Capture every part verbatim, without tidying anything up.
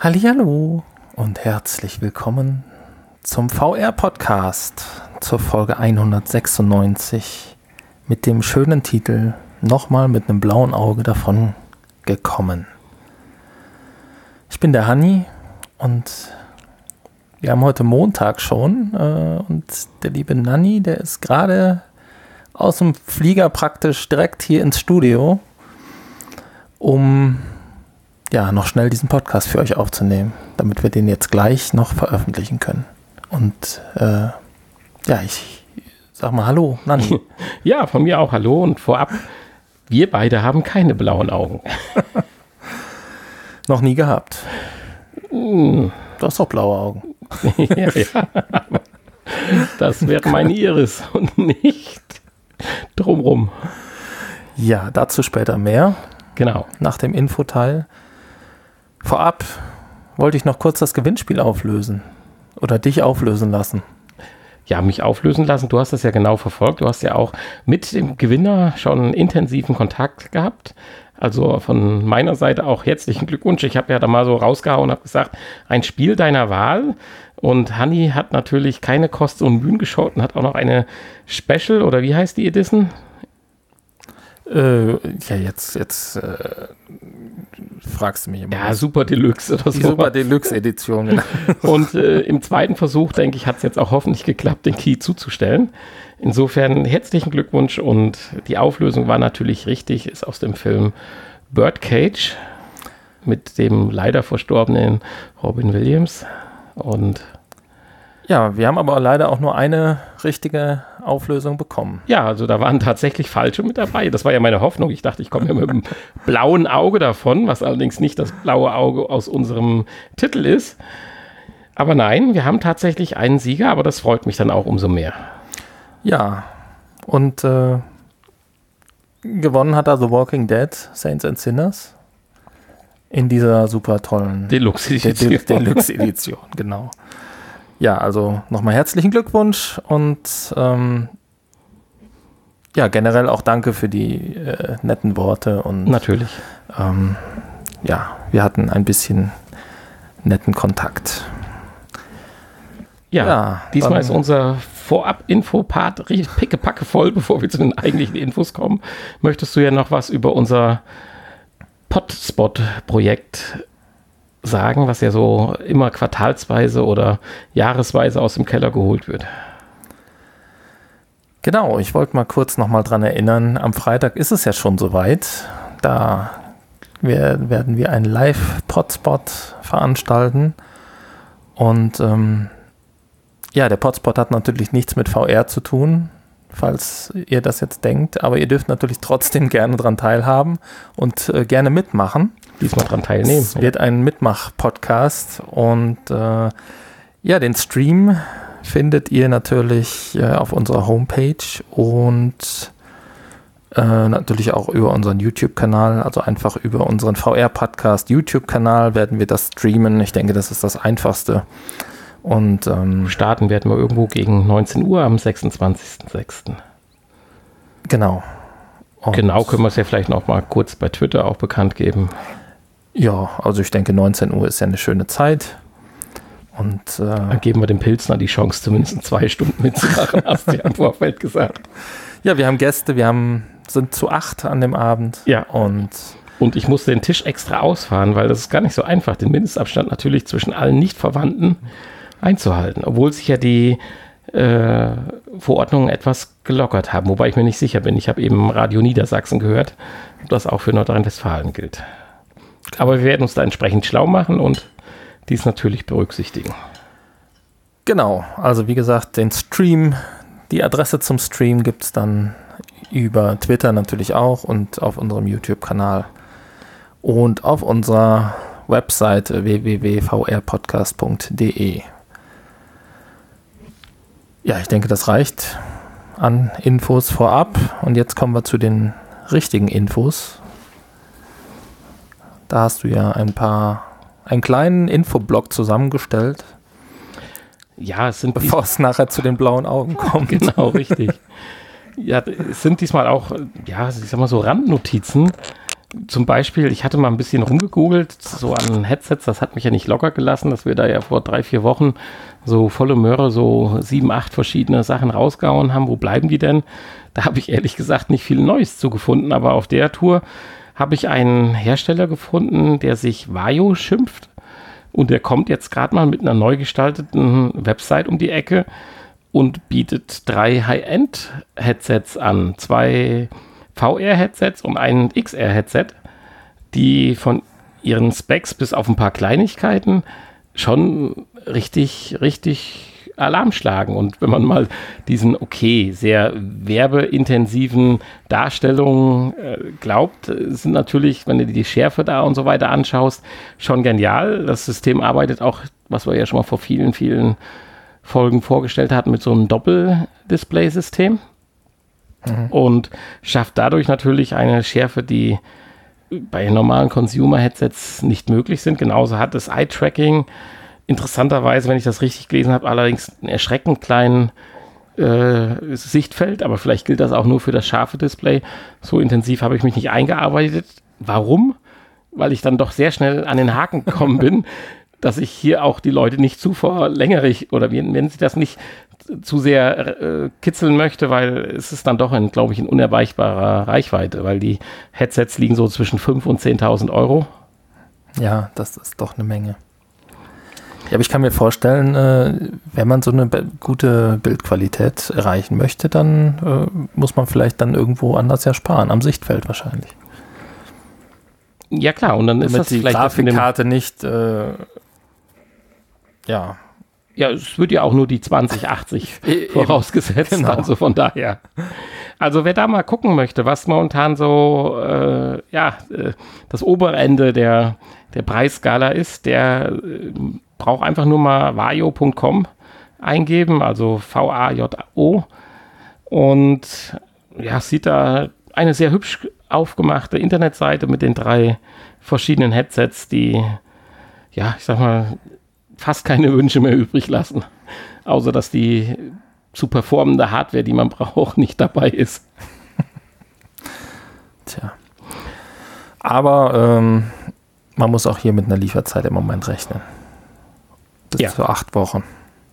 Hallihallo und herzlich willkommen zum V R-Podcast zur Folge hundertsechsundneunzig mit dem schönen Titel Nochmal mit einem blauen Auge davon gekommen. Ich bin der Hanni und wir haben heute Montag schon äh, und der liebe Nanni, der ist gerade aus dem Flieger praktisch direkt hier ins Studio, um ja, noch schnell diesen Podcast für euch aufzunehmen, damit wir den jetzt gleich noch veröffentlichen können. Und äh, ja, ich sag mal Hallo, Nanni. Ja, von mir auch Hallo und vorab, wir beide haben keine blauen Augen. Noch nie gehabt. Mm. Du hast doch blaue Augen. ja, ja. Das wäre meine Iris und nicht drumrum. Ja, dazu später mehr. Genau. Nach dem Infoteil. Vorab wollte ich noch kurz das Gewinnspiel auflösen oder dich auflösen lassen. Ja, mich auflösen lassen. Du hast das ja genau verfolgt. Du hast ja auch mit dem Gewinner schon intensiven Kontakt gehabt. Also von meiner Seite auch herzlichen Glückwunsch. Ich habe ja da mal so rausgehauen und habe gesagt, ein Spiel deiner Wahl. Und Hanni hat natürlich keine Kosten und Mühen geschaut und hat auch noch eine Special, oder wie heißt die Edition? Äh, ja, jetzt, jetzt äh, fragst du mich immer. Ja, Super Deluxe oder so. Die Super Deluxe Edition. Genau. Und äh, im zweiten Versuch, denke ich, hat es jetzt auch hoffentlich geklappt, den Key zuzustellen. Insofern herzlichen Glückwunsch und die Auflösung war natürlich richtig, ist aus dem Film Birdcage mit dem leider verstorbenen Robin Williams. Und ja, wir haben aber leider auch nur eine richtige Auflösung bekommen. Ja, also da waren tatsächlich falsche mit dabei. Das war ja meine Hoffnung. Ich dachte, ich komme ja mit dem blauen Auge davon, was allerdings nicht das blaue Auge aus unserem Titel ist. Aber nein, wir haben tatsächlich einen Sieger, aber das freut mich dann auch umso mehr. Ja, und äh, gewonnen hat also Walking Dead, Saints and Sinners in dieser super tollen Deluxe-Edition. De- De- Deluxe-Edition, genau. Ja, also nochmal herzlichen Glückwunsch und ähm, ja, generell auch danke für die äh, netten Worte. Und natürlich. Ähm, ja, wir hatten ein bisschen netten Kontakt. Ja, ja diesmal ist unser Vorab-Info-Part richtig pickepacke voll, bevor wir zu den eigentlichen Infos kommen. Möchtest du ja noch was über unser Podspot-Projekt sagen, was ja so immer quartalsweise oder jahresweise aus dem Keller geholt wird? Genau, ich wollte mal kurz nochmal dran erinnern, am Freitag ist es ja schon soweit, da wir, werden wir einen Live-Podspot veranstalten und ähm, ja, der Podspot hat natürlich nichts mit V R zu tun, falls ihr das jetzt denkt, aber ihr dürft natürlich trotzdem gerne dran teilhaben und äh, gerne mitmachen. Diesmal dran teilnehmen. Es wird ein Mitmach-Podcast und äh, ja, den Stream findet ihr natürlich äh, auf unserer Homepage und äh, natürlich auch über unseren YouTube-Kanal, also einfach über unseren V R-Podcast YouTube-Kanal werden wir das streamen. Ich denke, das ist das Einfachste. Und ähm, starten werden wir irgendwo gegen neunzehn Uhr am sechsundzwanzigsten sechsten Genau. Und genau, können wir es ja vielleicht noch mal kurz bei Twitter auch bekannt geben. Ja, also ich denke, neunzehn Uhr ist ja eine schöne Zeit. Und äh, dann geben wir dem Pilsner die Chance, zumindest zwei Stunden mitzumachen, hast du ja im Vorfeld gesagt. Ja, wir haben Gäste, wir haben, sind zu acht an dem Abend. Ja. Und, und ich musste den Tisch extra ausfahren, weil das ist gar nicht so einfach, den Mindestabstand natürlich zwischen allen Nicht-Verwandten einzuhalten, obwohl sich ja die äh, Verordnungen etwas gelockert haben, wobei ich mir nicht sicher bin. Ich habe eben Radio Niedersachsen gehört, ob das auch für Nordrhein-Westfalen gilt. Aber wir werden uns da entsprechend schlau machen und dies natürlich berücksichtigen. Genau, also wie gesagt, den Stream, die Adresse zum Stream gibt es dann über Twitter natürlich auch und auf unserem YouTube-Kanal und auf unserer Webseite w w w punkt v r podcast punkt d e. Ja, ich denke, das reicht an Infos vorab und jetzt kommen wir zu den richtigen Infos. Da hast du ja ein paar, einen kleinen Infoblock zusammengestellt. Ja, es sind bevor es nachher zu den blauen Augen kommt. Genau, richtig. Ja, es sind diesmal auch, ja, ich sag mal so Randnotizen, zum Beispiel, ich hatte mal ein bisschen rumgegoogelt, so an Headsets, das hat mich ja nicht locker gelassen, dass wir da ja vor drei, vier Wochen so volle Möhre, so sieben, acht verschiedene Sachen rausgehauen haben. Wo bleiben die denn? Da habe ich ehrlich gesagt nicht viel Neues zugefunden, aber auf der Tour habe ich einen Hersteller gefunden, der sich Vajo schimpft und der kommt jetzt gerade mal mit einer neu gestalteten Website um die Ecke und bietet drei High-End-Headsets an. Zwei V R-Headsets und ein X R-Headset, die von ihren Specs bis auf ein paar Kleinigkeiten schon richtig, richtig Alarm schlagen. Und wenn man mal diesen, okay, sehr werbeintensiven Darstellungen äh, glaubt, sind natürlich, wenn du dir die Schärfe da und so weiter anschaust, schon genial. Das System arbeitet auch, was wir ja schon mal vor vielen, vielen Folgen vorgestellt hatten, mit so einem Doppeldisplay-System mhm. und schafft dadurch natürlich eine Schärfe, die bei normalen Consumer-Headsets nicht möglich sind. Genauso hat das Eye-Tracking interessanterweise, wenn ich das richtig gelesen habe, allerdings einen erschreckend kleinen äh, Sichtfeld, aber vielleicht gilt das auch nur für das scharfe Display. So intensiv habe ich mich nicht eingearbeitet. Warum? Weil ich dann doch sehr schnell an den Haken gekommen bin, dass ich hier auch die Leute nicht zu verlängerig oder wenn, wenn sie das nicht zu sehr äh, kitzeln möchte, weil es ist dann doch, in, glaube ich, in unerreichbarer Reichweite, weil die Headsets liegen so zwischen fünftausend und zehntausend Euro. Ja, das ist doch eine Menge. Ja, aber ich kann mir vorstellen, äh, wenn man so eine be- gute Bildqualität erreichen möchte, dann äh, muss man vielleicht dann irgendwo anders ja sparen, am Sichtfeld wahrscheinlich. Ja klar, und dann ist damit das die vielleicht Grafikkarte nicht äh, ja. Ja, es wird ja auch nur die zwanzig achtzig e- vorausgesetzt, genau. Also von daher. Also wer da mal gucken möchte, was momentan so äh, ja, äh, das obere Ende der, der Preisskala ist, der äh, braucht einfach nur mal vajo punkt com eingeben, also V A J O, und ja, sieht da eine sehr hübsch aufgemachte Internetseite mit den drei verschiedenen Headsets, die, ja, ich sag mal, fast keine Wünsche mehr übrig lassen, außer dass die zu performende Hardware, die man braucht, nicht dabei ist. Tja. Aber ähm, man muss auch hier mit einer Lieferzeit im Moment rechnen. Bis ja. zu acht Wochen.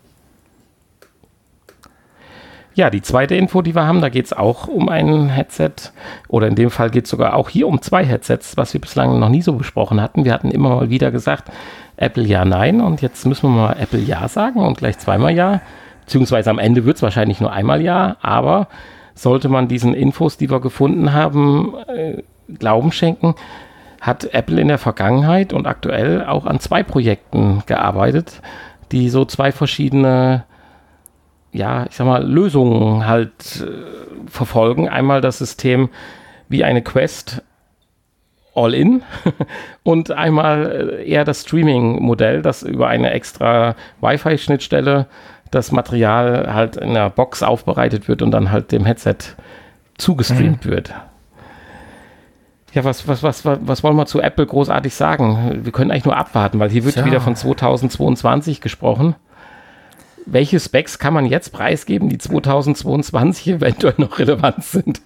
Ja, die zweite Info, die wir haben, da geht es auch um ein Headset, oder in dem Fall geht es sogar auch hier um zwei Headsets, was wir bislang noch nie so besprochen hatten. Wir hatten immer mal wieder gesagt, Apple ja, nein, und jetzt müssen wir mal Apple ja sagen und gleich zweimal ja, beziehungsweise am Ende wird es wahrscheinlich nur einmal ja, aber sollte man diesen Infos, die wir gefunden haben, äh, Glauben schenken, hat Apple in der Vergangenheit und aktuell auch an zwei Projekten gearbeitet, die so zwei verschiedene, ja, ich sag mal, Lösungen halt äh, verfolgen. Einmal das System wie eine Quest All-in und einmal eher das Streaming-Modell, das über eine extra Wi-Fi-Schnittstelle das Material halt in der Box aufbereitet wird und dann halt dem Headset zugestreamt mhm. wird. Ja, was, was, was, was wollen wir zu Apple großartig sagen? Wir können eigentlich nur abwarten, weil hier wird ja wieder von zweitausendzweiundzwanzig gesprochen. Welche Specs kann man jetzt preisgeben, die zweitausendzweiundzwanzig eventuell noch relevant sind?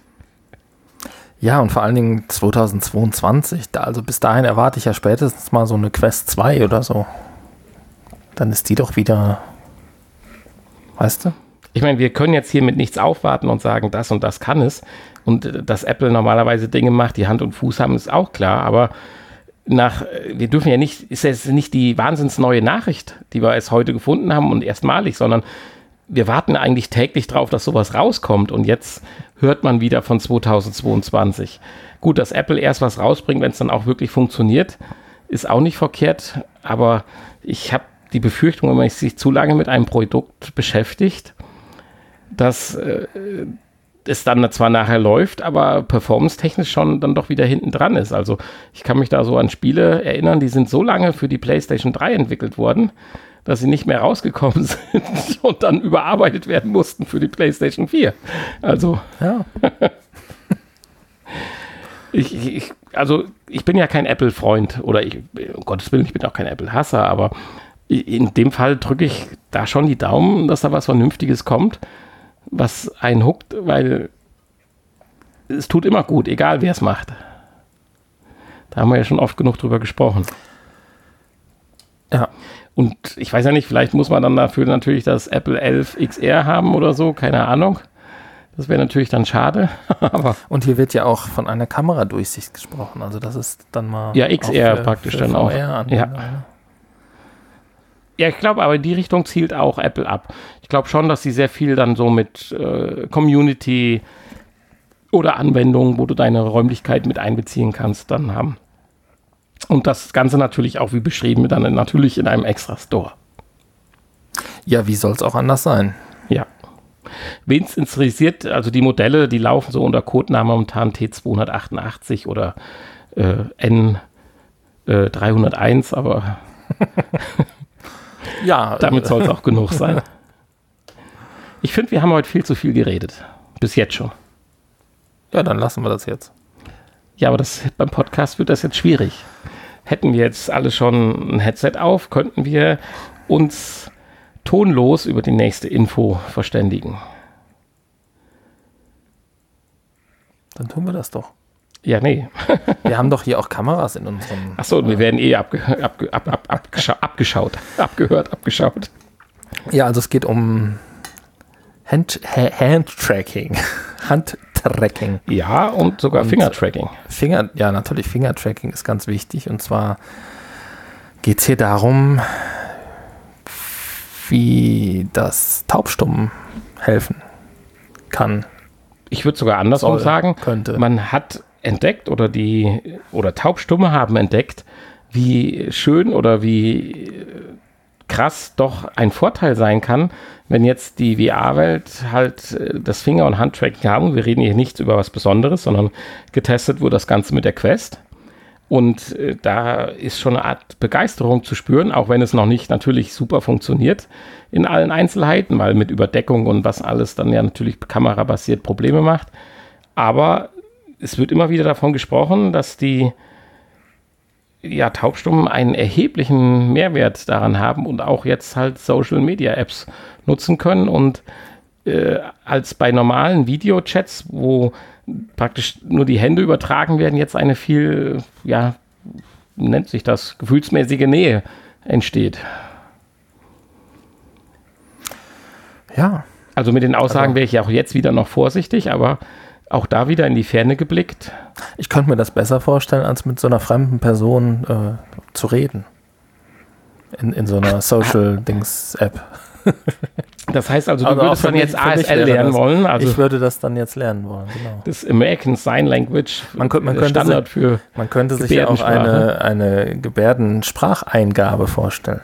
Ja, und vor allen Dingen zweitausendzweiundzwanzig, da, also bis dahin erwarte ich ja spätestens mal so eine Quest zwei oder so. Dann ist die doch wieder, weißt du? Ich meine, wir können jetzt hier mit nichts aufwarten und sagen, das und das kann es. Und äh, dass Apple normalerweise Dinge macht, die Hand und Fuß haben, ist auch klar. Aber nach, wir dürfen ja nicht, ist es nicht die wahnsinns neue Nachricht, die wir erst heute gefunden haben und erstmalig, sondern wir warten eigentlich täglich drauf, dass sowas rauskommt, und jetzt hört man wieder von zweitausendzweiundzwanzig. Gut, dass Apple erst was rausbringt, wenn es dann auch wirklich funktioniert, ist auch nicht verkehrt, aber ich habe die Befürchtung, wenn man sich zu lange mit einem Produkt beschäftigt, dass äh, es dann zwar nachher läuft, aber performance-technisch schon dann doch wieder hinten dran ist. Also ich kann mich da so an Spiele erinnern, die sind so lange für die PlayStation drei entwickelt worden, dass sie nicht mehr rausgekommen sind und dann überarbeitet werden mussten für die PlayStation vier. Also, ja. ich, ich, also ich bin ja kein Apple-Freund oder ich, um Gottes Willen, ich bin auch kein Apple-Hasser, aber in dem Fall drücke ich da schon die Daumen, dass da was Vernünftiges kommt, was einen huckt, weil es tut immer gut, egal wer es macht. Da haben wir ja schon oft genug drüber gesprochen. Ja. Und ich weiß ja nicht, vielleicht muss man dann dafür natürlich das Apple elf X R haben oder so, keine Ahnung. Das wäre natürlich dann schade. Aber und hier wird ja auch von einer Kameradurchsicht gesprochen. Also das ist dann mal ja, X R für, praktisch für dann V auch. R Ja. ja, ich glaube, aber in die Richtung zielt auch Apple ab. Ich glaube schon, dass sie sehr viel dann so mit äh, Community oder Anwendungen, wo du deine Räumlichkeit mit einbeziehen kannst, dann haben. Und das Ganze natürlich auch, wie beschrieben, dann natürlich in einem extra Store. Ja, wie soll es auch anders sein? Ja. Wen es interessiert, also die Modelle, die laufen so unter Codename momentan T zweihundertachtundachtzig oder äh, N dreihunderteins, aber ja, damit soll es auch genug sein. Ich finde, wir haben heute viel zu viel geredet. Bis jetzt schon. Ja, dann lassen wir das jetzt. Ja, aber das, beim Podcast wird das jetzt schwierig. Hätten wir jetzt alle schon ein Headset auf, könnten wir uns tonlos über die nächste Info verständigen. Dann tun wir das doch. Ja, nee. Wir haben doch hier auch Kameras in unserem... Achso, und wir werden eh abge, abge, ab, ab, abgescha- abgeschaut, abgehört, abgeschaut. Ja, also es geht um Hand, ha, Hand-Tracking. Hand-Tracking. Ja, und sogar Und Finger-Tracking. Finger, ja, natürlich Finger-Tracking ist ganz wichtig. Und zwar geht es hier darum, wie das Taubstummen helfen kann. Ich würde sogar andersrum Soll, sagen, könnte. Man hat entdeckt oder die oder Taubstumme haben entdeckt, wie schön oder wie krass doch ein Vorteil sein kann, wenn jetzt die V R-Welt halt das Finger- und Handtracking haben. Wir reden hier nicht über was Besonderes, sondern getestet wurde das Ganze mit der Quest. Und äh, da ist schon eine Art Begeisterung zu spüren, auch wenn es noch nicht natürlich super funktioniert in allen Einzelheiten, weil mit Überdeckung und was alles dann ja natürlich kamerabasiert Probleme macht. Aber es wird immer wieder davon gesprochen, dass die ja, Taubstummen einen erheblichen Mehrwert daran haben und auch jetzt halt Social-Media-Apps nutzen können. Und äh, als bei normalen Videochats, wo praktisch nur die Hände übertragen werden, jetzt eine viel, ja, nennt sich das, gefühlsmäßige Nähe entsteht. Ja. Also mit den Aussagen Also, wäre ich ja auch jetzt wieder noch vorsichtig, aber auch da wieder in die Ferne geblickt. Ich könnte mir das besser vorstellen, als mit so einer fremden Person äh, zu reden. In, in so einer Social-Dings-App. Das heißt also, du Also würdest auch für dann mich- jetzt für mich A S L wäre lernen das- wollen, also ich würde das dann jetzt lernen wollen, genau. das American Sign Language, Man könnte- man äh, könnte Standard für Man könnte sich ja auch Gebärdensprache. eine, eine Gebärdenspracheingabe vorstellen.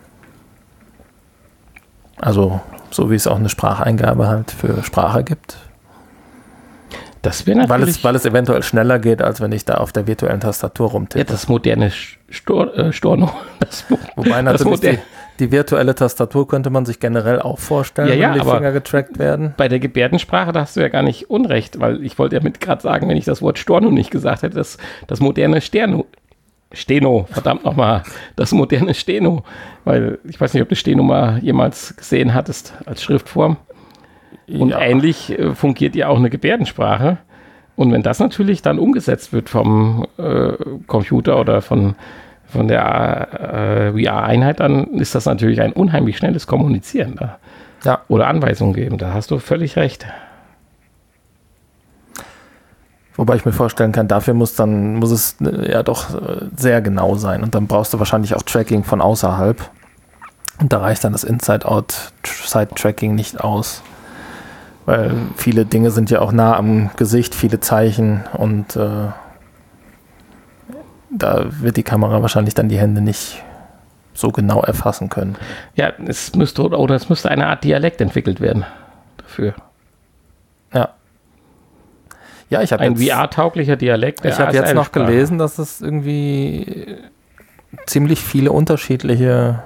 Also, so wie es auch eine Spracheingabe halt für Sprache gibt. Das wäre Weil natürlich es, weil es eventuell schneller geht, als wenn ich da auf der virtuellen Tastatur ja, rumtippe. das moderne Stor, äh, Storno. Das, Wobei das natürlich die, moderne, die virtuelle Tastatur könnte man sich generell auch vorstellen, Ja, ja, wenn die aber- Finger getrackt werden. bei der Gebärdensprache, da hast du ja gar nicht Unrecht, weil ich wollte ja mit gerade sagen, wenn ich das Wort Storno nicht gesagt hätte, das, das moderne Sterno, Steno, verdammt nochmal, das moderne Steno, weil ich weiß nicht, ob du Steno mal jemals gesehen hattest als Schriftform. Und Ja. ähnlich äh, fungiert ja auch eine Gebärdensprache. Und wenn das natürlich dann umgesetzt wird vom äh, Computer oder von, von der äh, V R-Einheit, dann ist das natürlich ein unheimlich schnelles Kommunizieren da. Ja. Oder Anweisungen geben. Da hast du völlig recht. Wobei ich mir vorstellen kann, dafür muss dann muss es äh, ja doch äh, sehr genau sein. Und dann brauchst du wahrscheinlich auch Tracking von außerhalb. Und da reicht dann das Inside-Out-Side-Tracking nicht aus. Weil viele Dinge sind ja auch nah am Gesicht, viele Zeichen. Und äh, da wird die Kamera wahrscheinlich dann die Hände nicht so genau erfassen können. Ja, es müsste oder es müsste eine Art Dialekt entwickelt werden dafür. Ja. Ja, ich habe Ein jetzt, V R-tauglicher Dialekt. der ich hab jetzt noch A S L-Sprache. gelesen, dass es irgendwie ziemlich viele unterschiedliche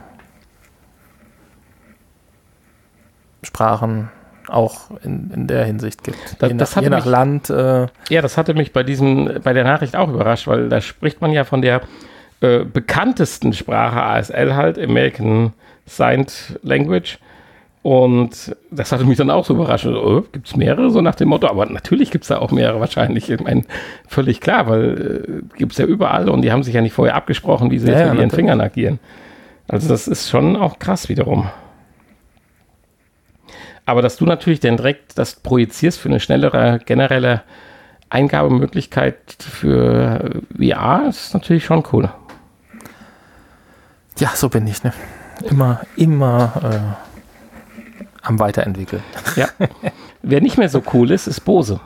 Sprachen auch in, in der Hinsicht gibt. Das- je nach, das hatte je nach mich- Land. Äh, Ja, das hatte mich bei diesem, bei der Nachricht auch überrascht, weil da spricht man ja von der äh, bekanntesten Sprache A S L halt, American Sign Language. Und das hatte mich dann auch so überrascht. Oh, gibt es mehrere, so nach dem Motto? Aber natürlich gibt es da auch mehrere wahrscheinlich. Ich meine, völlig klar, weil äh, gibt es ja überall und die haben sich ja nicht vorher abgesprochen, wie sie ja, jetzt ja, mit ihren natürlich. Fingern agieren. Also das ist schon auch krass wiederum. Aber dass du natürlich dann direkt das projizierst für eine schnellere generelle Eingabemöglichkeit für V R, ist natürlich schon cool. Ja, so bin ich, ne? Immer, immer äh, am Weiterentwickeln. Ja. Wer nicht mehr so cool ist, ist Bose.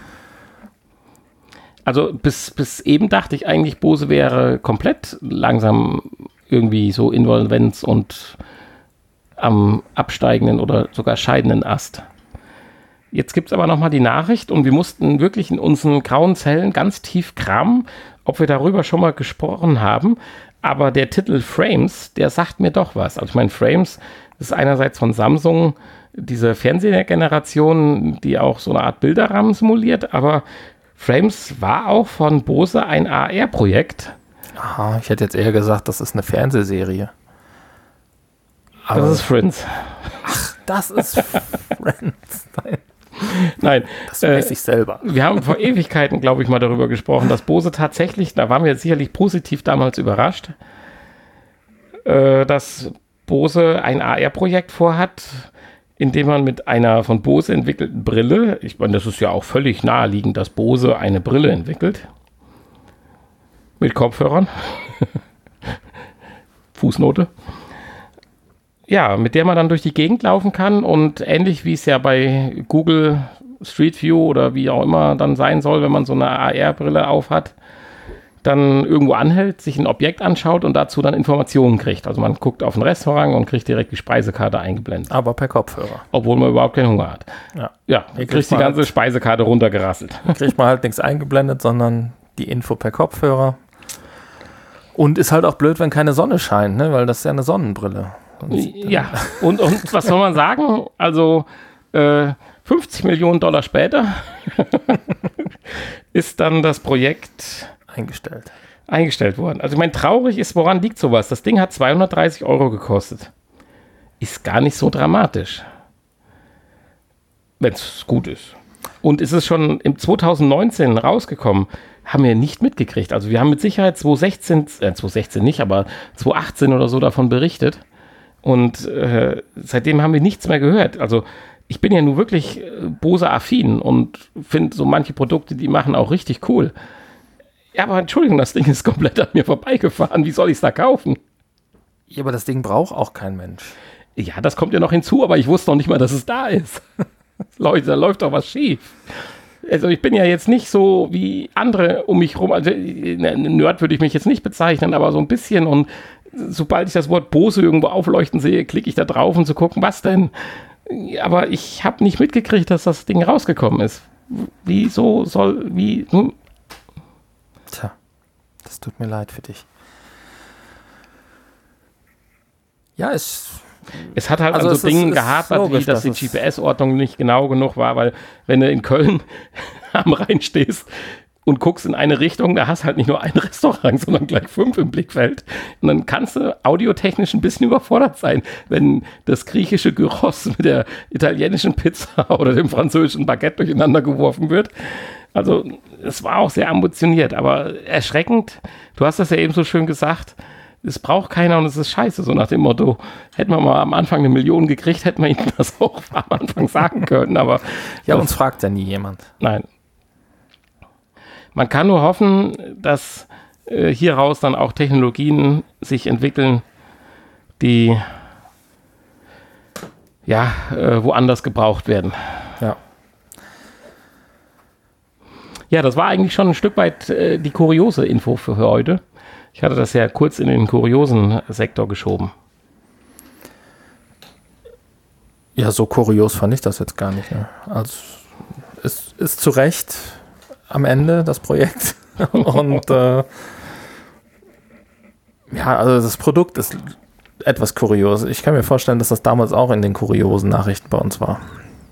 Also bis, bis eben dachte ich eigentlich, Bose wäre komplett langsam irgendwie so Insolvenz und am absteigenden oder sogar scheidenden Ast. Jetzt gibt es aber nochmal die Nachricht und wir mussten wirklich in unseren grauen Zellen ganz tief kramen, ob wir darüber schon mal gesprochen haben. Aber der Titel Frames, der sagt mir doch was. Also ich meine, Frames ist einerseits von Samsung diese Fernsehergeneration, die auch so eine Art Bilderrahmen simuliert, aber Frames war auch von Bose ein A R-Projekt. Aha, ich hätte jetzt eher gesagt, das ist eine Fernsehserie. Aber das ist Friends. Ach, das ist Friends. Nein. Nein. Das weiß äh, ich selber. Wir haben vor Ewigkeiten, glaube ich, mal darüber gesprochen, dass Bose tatsächlich, da waren wir sicherlich positiv damals überrascht, äh, dass Bose ein A R-Projekt vorhat, in dem man mit einer von Bose entwickelten Brille, ich meine, das ist ja auch völlig naheliegend, dass Bose eine Brille entwickelt, mit Kopfhörern, Fußnote, ja, mit der man dann durch die Gegend laufen kann und ähnlich wie es ja bei Google Street View oder wie auch immer dann sein soll, wenn man so eine A R-Brille aufhat, dann irgendwo anhält, sich ein Objekt anschaut und dazu dann Informationen kriegt. Also man guckt auf ein Restaurant und kriegt direkt die Speisekarte eingeblendet. Aber per Kopfhörer. Obwohl man überhaupt keinen Hunger hat. Ja, ja man kriegt die ganze halt, Speisekarte runtergerasselt. Kriegt man halt nichts eingeblendet, sondern die Info per Kopfhörer. Und ist halt auch blöd, wenn keine Sonne scheint, ne? Weil das ist ja eine Sonnenbrille. Ja, und, und was soll man sagen? Also äh, fünfzig Millionen Dollar später ist dann das Projekt eingestellt. eingestellt worden. Also ich meine, traurig ist, woran liegt sowas? Das Ding hat zweihundertdreißig Euro gekostet. Ist gar nicht so dramatisch. Wenn es gut ist. Und ist es schon im zwanzig neunzehn rausgekommen, haben wir nicht mitgekriegt. Also wir haben mit Sicherheit zwanzig sechzehn, äh, zwanzig sechzehn nicht, aber zwanzig achtzehn oder so davon berichtet. Und äh, seitdem haben wir nichts mehr gehört. Also ich bin ja nun wirklich äh, Bose-affin und finde so manche Produkte, die machen auch richtig cool. Ja, aber Entschuldigung, das Ding ist komplett an mir vorbeigefahren. Wie soll ich es da kaufen? Ja, aber das Ding braucht auch kein Mensch. Ja, das kommt ja noch hinzu, aber ich wusste noch nicht mal, dass es da ist. Leute, da läuft doch was schief. Also ich bin ja jetzt nicht so wie andere um mich rum, also ein Nerd würde ich mich jetzt nicht bezeichnen, aber so ein bisschen, und sobald ich das Wort Bose irgendwo aufleuchten sehe, klicke ich da drauf, um zu gucken, was denn? Aber ich habe nicht mitgekriegt, dass das Ding rausgekommen ist. Wieso soll, wie... Hm? Tja, das tut mir leid für dich. Ja, es... Es hat halt also an so Dingen gehapert, logisch, wie dass die G P S-Ordnung nicht genau genug war, weil wenn du in Köln am Rhein stehst und guckst in eine Richtung, da hast du halt nicht nur ein Restaurant, sondern gleich fünf im Blickfeld. Und dann kannst du audiotechnisch ein bisschen überfordert sein, wenn das griechische Gyros mit der italienischen Pizza oder dem französischen Baguette durcheinander geworfen wird. Also es war auch sehr ambitioniert, aber erschreckend. Du hast das ja eben so schön gesagt, es braucht keiner und es ist scheiße, so nach dem Motto, hätten wir mal am Anfang eine Million gekriegt, hätten wir ihnen das auch am Anfang sagen können, aber... Ja, uns fragt ja nie jemand. Nein. Man kann nur hoffen, dass äh, hieraus dann auch Technologien sich entwickeln, die ja, äh, woanders gebraucht werden. Ja. Ja, das war eigentlich schon ein Stück weit äh, die kuriose Info für heute. Ich hatte das ja kurz in den kuriosen Sektor geschoben. Ja, so kurios fand ich das jetzt gar nicht. Ne? Also es ist zu Recht am Ende das Projekt. Und äh, ja, also das Produkt ist etwas kurios. Ich kann mir vorstellen, dass das damals auch in den kuriosen Nachrichten bei uns war.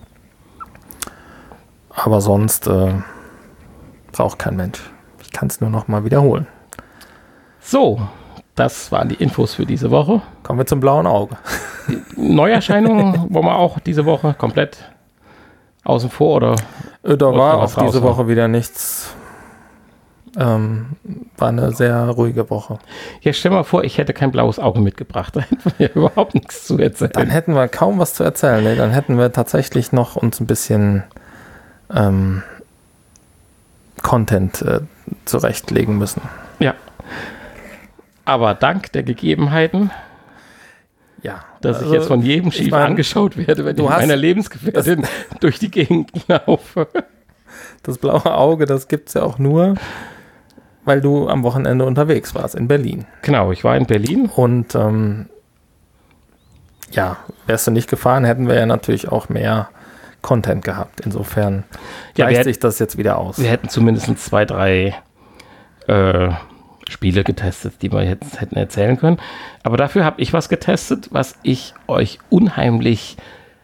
Aber sonst äh, braucht kein Mensch. Ich kann es nur noch mal wiederholen. So, das waren die Infos für diese Woche. Kommen wir zum blauen Auge. Neuerscheinungen wollen wir auch diese Woche komplett außen vor oder? Äh, da war auch diese raushauen? Woche wieder nichts. Ähm, war eine sehr ruhige Woche. Ja, stell mal vor, ich hätte kein blaues Auge mitgebracht. Da hätten wir überhaupt nichts zu erzählen. Dann hätten wir kaum was zu erzählen. Ne? Dann hätten wir tatsächlich noch uns ein bisschen ähm, Content äh, zurechtlegen müssen. Ja. Aber dank der Gegebenheiten, ja, dass also ich jetzt von jedem schief ich mein, angeschaut werde, wenn ich mit meiner Lebensgefährtin durch die Gegend laufe. Das blaue Auge, das gibt es ja auch nur, weil du am Wochenende unterwegs warst in Berlin. Genau, ich war in Berlin. Und ähm, ja, wärst du nicht gefahren, hätten wir ja natürlich auch mehr Content gehabt. Insofern ja, gleicht sich das jetzt wieder aus. Wir hätten zumindest zwei, drei äh, Spiele getestet, die wir jetzt hätten erzählen können. Aber dafür habe ich was getestet, was ich euch unheimlich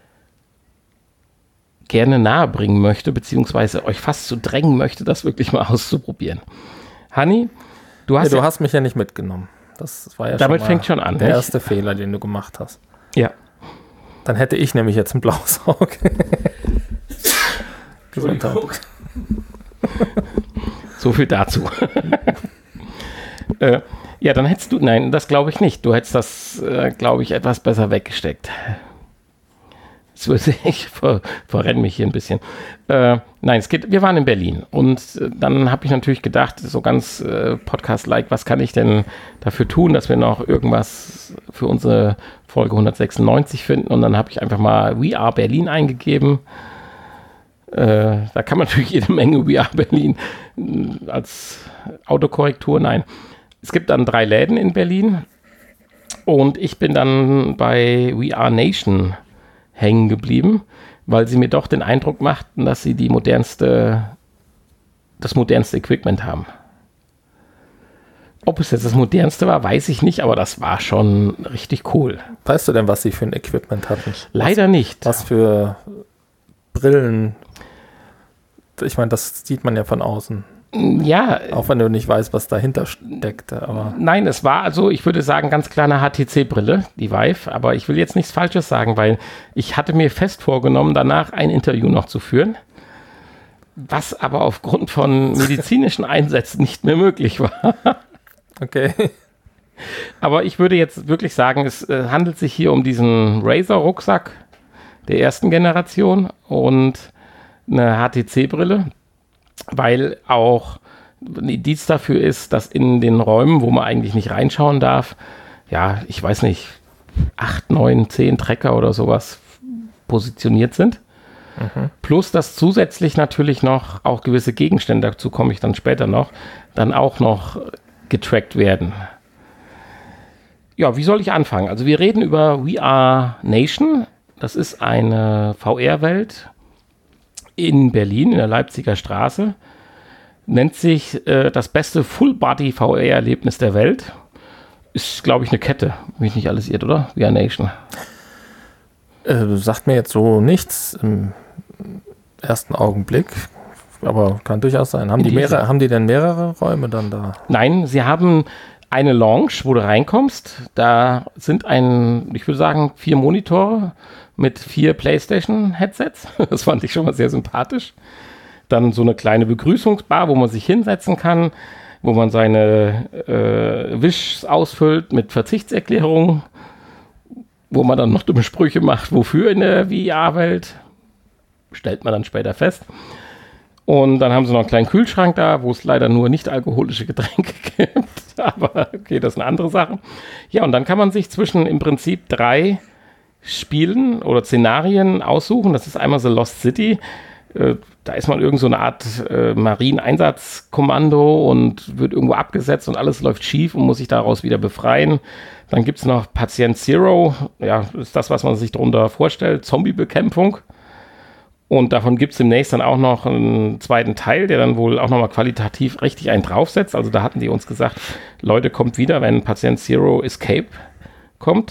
gerne nahebringen möchte, beziehungsweise euch fast zu drängen möchte, das wirklich mal auszuprobieren. Hanni, du hast, ja, du ja, hast mich ja nicht mitgenommen. Das war ja damit schon fängt schon an. Der nicht? erste Fehler, den du gemacht hast. Ja. Dann hätte ich nämlich jetzt ein blaues Auge. Gesundheit. So viel dazu. äh, ja, dann hättest du, nein, das glaube ich nicht. Du hättest das, äh, glaube ich, etwas besser weggesteckt. Ich ver, verrenne mich hier ein bisschen. Äh, nein, es geht, wir waren in Berlin und äh, dann habe ich natürlich gedacht, so ganz äh, Podcast-like, was kann ich denn dafür tun, dass wir noch irgendwas für unsere Folge hundertsechsundneunzig finden, und dann habe ich einfach mal We Are Berlin eingegeben. Äh, da kann man natürlich jede Menge We Are Berlin äh, als Autokorrektur, nein. Es gibt dann drei Läden in Berlin und ich bin dann bei We Are Nation hängen geblieben, weil sie mir doch den Eindruck machten, dass sie die modernste, das modernste Equipment haben. Ob es jetzt das modernste war, weiß ich nicht, aber das war schon richtig cool. Weißt du denn, was sie für ein Equipment hatten? Leider was, nicht. Was für Brillen? Ich meine, das sieht man ja von außen. Ja. Auch wenn du nicht weißt, was dahinter steckte. Aber nein, es war also, ich würde sagen, ganz klar eine H T C-Brille, die Vive. Aber ich will jetzt nichts Falsches sagen, weil ich hatte mir fest vorgenommen, danach ein Interview noch zu führen, was aber aufgrund von medizinischen Einsätzen nicht mehr möglich war. Okay. Aber ich würde jetzt wirklich sagen, es äh, handelt sich hier um diesen Razer-Rucksack der ersten Generation und eine H T C-Brille. Weil auch ein Indiz dafür ist, dass in den Räumen, wo man eigentlich nicht reinschauen darf, ja, ich weiß nicht, acht, neun, zehn Trecker oder sowas positioniert sind. Mhm. Plus, dass zusätzlich natürlich noch auch gewisse Gegenstände, dazu komme ich dann später noch, dann auch noch getrackt werden. Ja, wie soll ich anfangen? Also wir reden über We Are Nation. Das ist eine V R-Welt in Berlin, in der Leipziger Straße. Nennt sich äh, das beste Full-Body-V R-Erlebnis der Welt. Ist, glaube ich, eine Kette, wenn mich nicht alles irrt, oder? We Are Nation. Äh, sagt mir jetzt so nichts im ersten Augenblick, aber kann durchaus sein. Haben die, mehrere, haben die denn mehrere Räume dann da? Nein, sie haben eine Lounge, wo du reinkommst. Da sind ein, ich würde sagen, vier Monitore mit vier PlayStation-Headsets. Das fand ich schon mal sehr sympathisch. Dann so eine kleine Begrüßungsbar, wo man sich hinsetzen kann, wo man seine äh, Wish ausfüllt mit Verzichtserklärungen, wo man dann noch dumme Sprüche macht, wofür in der V R-Welt. Stellt man dann später fest. Und dann haben sie noch einen kleinen Kühlschrank da, wo es leider nur nicht alkoholische Getränke gibt. Aber okay, das ist eine andere Sache. Ja, und dann kann man sich zwischen im Prinzip drei Spielen oder Szenarien aussuchen. Das ist einmal The Lost City. Äh, da ist man irgend so eine Art äh, Marineeinsatzkommando und wird irgendwo abgesetzt und alles läuft schief und muss sich daraus wieder befreien. Dann gibt es noch Patient Zero. Ja, ist das, was man sich darunter vorstellt. Zombie-Bekämpfung. Und davon gibt es demnächst dann auch noch einen zweiten Teil, der dann wohl auch nochmal qualitativ richtig einen draufsetzt. Also da hatten die uns gesagt, Leute, kommt wieder, wenn Patient Zero Escape kommt.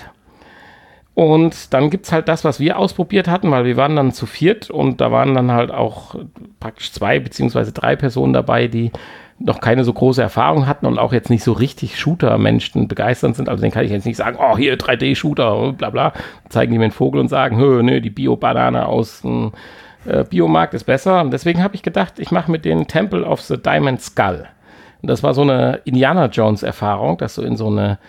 Und dann gibt es halt das, was wir ausprobiert hatten, weil wir waren dann zu viert und da waren dann halt auch praktisch zwei beziehungsweise drei Personen dabei, die noch keine so große Erfahrung hatten und auch jetzt nicht so richtig Shooter-Menschen begeistert sind. Also den kann ich jetzt nicht sagen, oh, hier drei D-Shooter, bla bla. Zeigen die mir einen Vogel und sagen, hö, ne, die Bio-Banane aus dem äh, Biomarkt ist besser. Und deswegen habe ich gedacht, ich mache mit den Temple of the Diamond Skull. Und das war so eine Indiana Jones-Erfahrung, dass du in so eine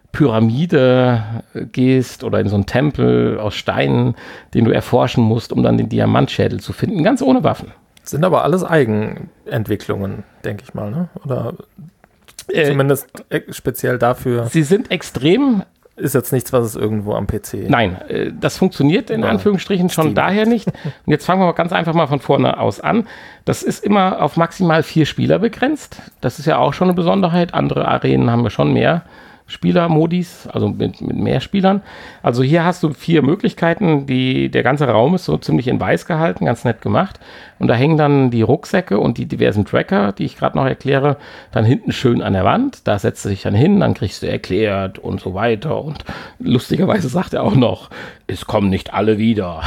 Pyramide gehst oder in so einen Tempel aus Steinen, den du erforschen musst, um dann den Diamantschädel zu finden, ganz ohne Waffen. Sind aber alles Eigenentwicklungen, denke ich mal, ne? Oder äh, zumindest speziell dafür. Sie sind extrem. Ist jetzt nichts, was es irgendwo am P C... Nein, äh, das funktioniert in ja, Anführungsstrichen schon Steam. Daher nicht. Und jetzt fangen wir mal ganz einfach mal von vorne aus an. Das ist immer auf maximal vier Spieler begrenzt. Das ist ja auch schon eine Besonderheit. Andere Arenen haben wir schon mehr Spielermodis, also mit, mit mehr Spielern. Also hier hast du vier Möglichkeiten. Die, der ganze Raum ist so ziemlich in weiß gehalten, ganz nett gemacht. Und da hängen dann die Rucksäcke und die diversen Tracker, die ich gerade noch erkläre, dann hinten schön an der Wand. Da setzt du dich dann hin, dann kriegst du erklärt und so weiter. Und lustigerweise sagt er auch noch, es kommen nicht alle wieder.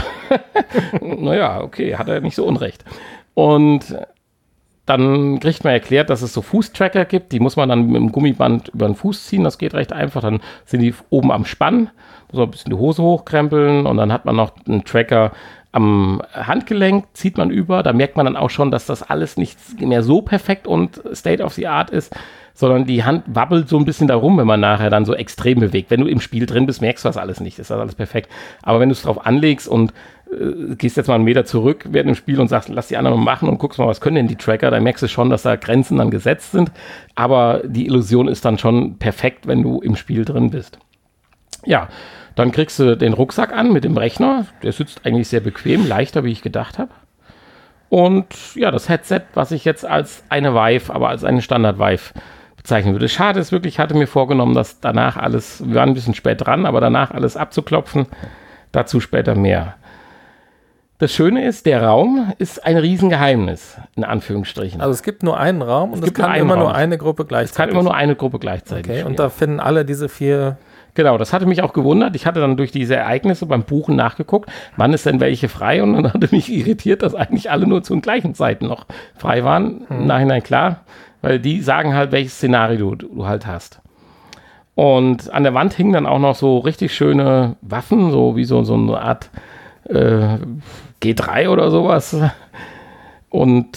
Naja, okay, hat er nicht so unrecht. Und dann kriegt man erklärt, dass es so Fußtracker gibt. Die muss man dann mit dem Gummiband über den Fuß ziehen. Das geht recht einfach. Dann sind die oben am Spann. Muss man ein bisschen die Hose hochkrempeln. Und dann hat man noch einen Tracker am Handgelenk. Zieht man über. Da merkt man dann auch schon, dass das alles nicht mehr so perfekt und State of the Art ist. Sondern die Hand wabbelt so ein bisschen da rum, wenn man nachher dann so extrem bewegt. Wenn du im Spiel drin bist, merkst du das alles nicht. Ist das alles perfekt. Aber wenn du es drauf anlegst und äh, gehst jetzt mal einen Meter zurück während dem Spiel und sagst, lass die anderen mal machen und guckst mal, was können denn die Tracker, dann merkst du schon, dass da Grenzen dann gesetzt sind. Aber die Illusion ist dann schon perfekt, wenn du im Spiel drin bist. Ja, dann kriegst du den Rucksack an mit dem Rechner. Der sitzt eigentlich sehr bequem, leichter, wie ich gedacht habe. Und ja, das Headset, was ich jetzt als eine Vive, aber als eine Standard-Vive bezeichnen würde. Schade ist wirklich, ich hatte mir vorgenommen, dass danach alles, wir waren ein bisschen spät dran, aber danach alles abzuklopfen, dazu später mehr. Das Schöne ist, der Raum ist ein Riesengeheimnis, in Anführungsstrichen. Also es gibt nur einen Raum und es, es kann nur immer Raum. nur eine Gruppe gleichzeitig. Es kann immer nur eine Gruppe gleichzeitig. Okay, und da finden alle diese vier... Genau, das hatte mich auch gewundert. Ich hatte dann durch diese Ereignisse beim Buchen nachgeguckt, wann ist denn welche frei? Und dann hatte mich irritiert, dass eigentlich alle nur zu den gleichen Zeiten noch frei waren. Hm. Im Nachhinein klar, weil die sagen halt, welches Szenario du, du halt hast. Und an der Wand hingen dann auch noch so richtig schöne Waffen, so wie so, so eine Art äh, G drei oder sowas. Und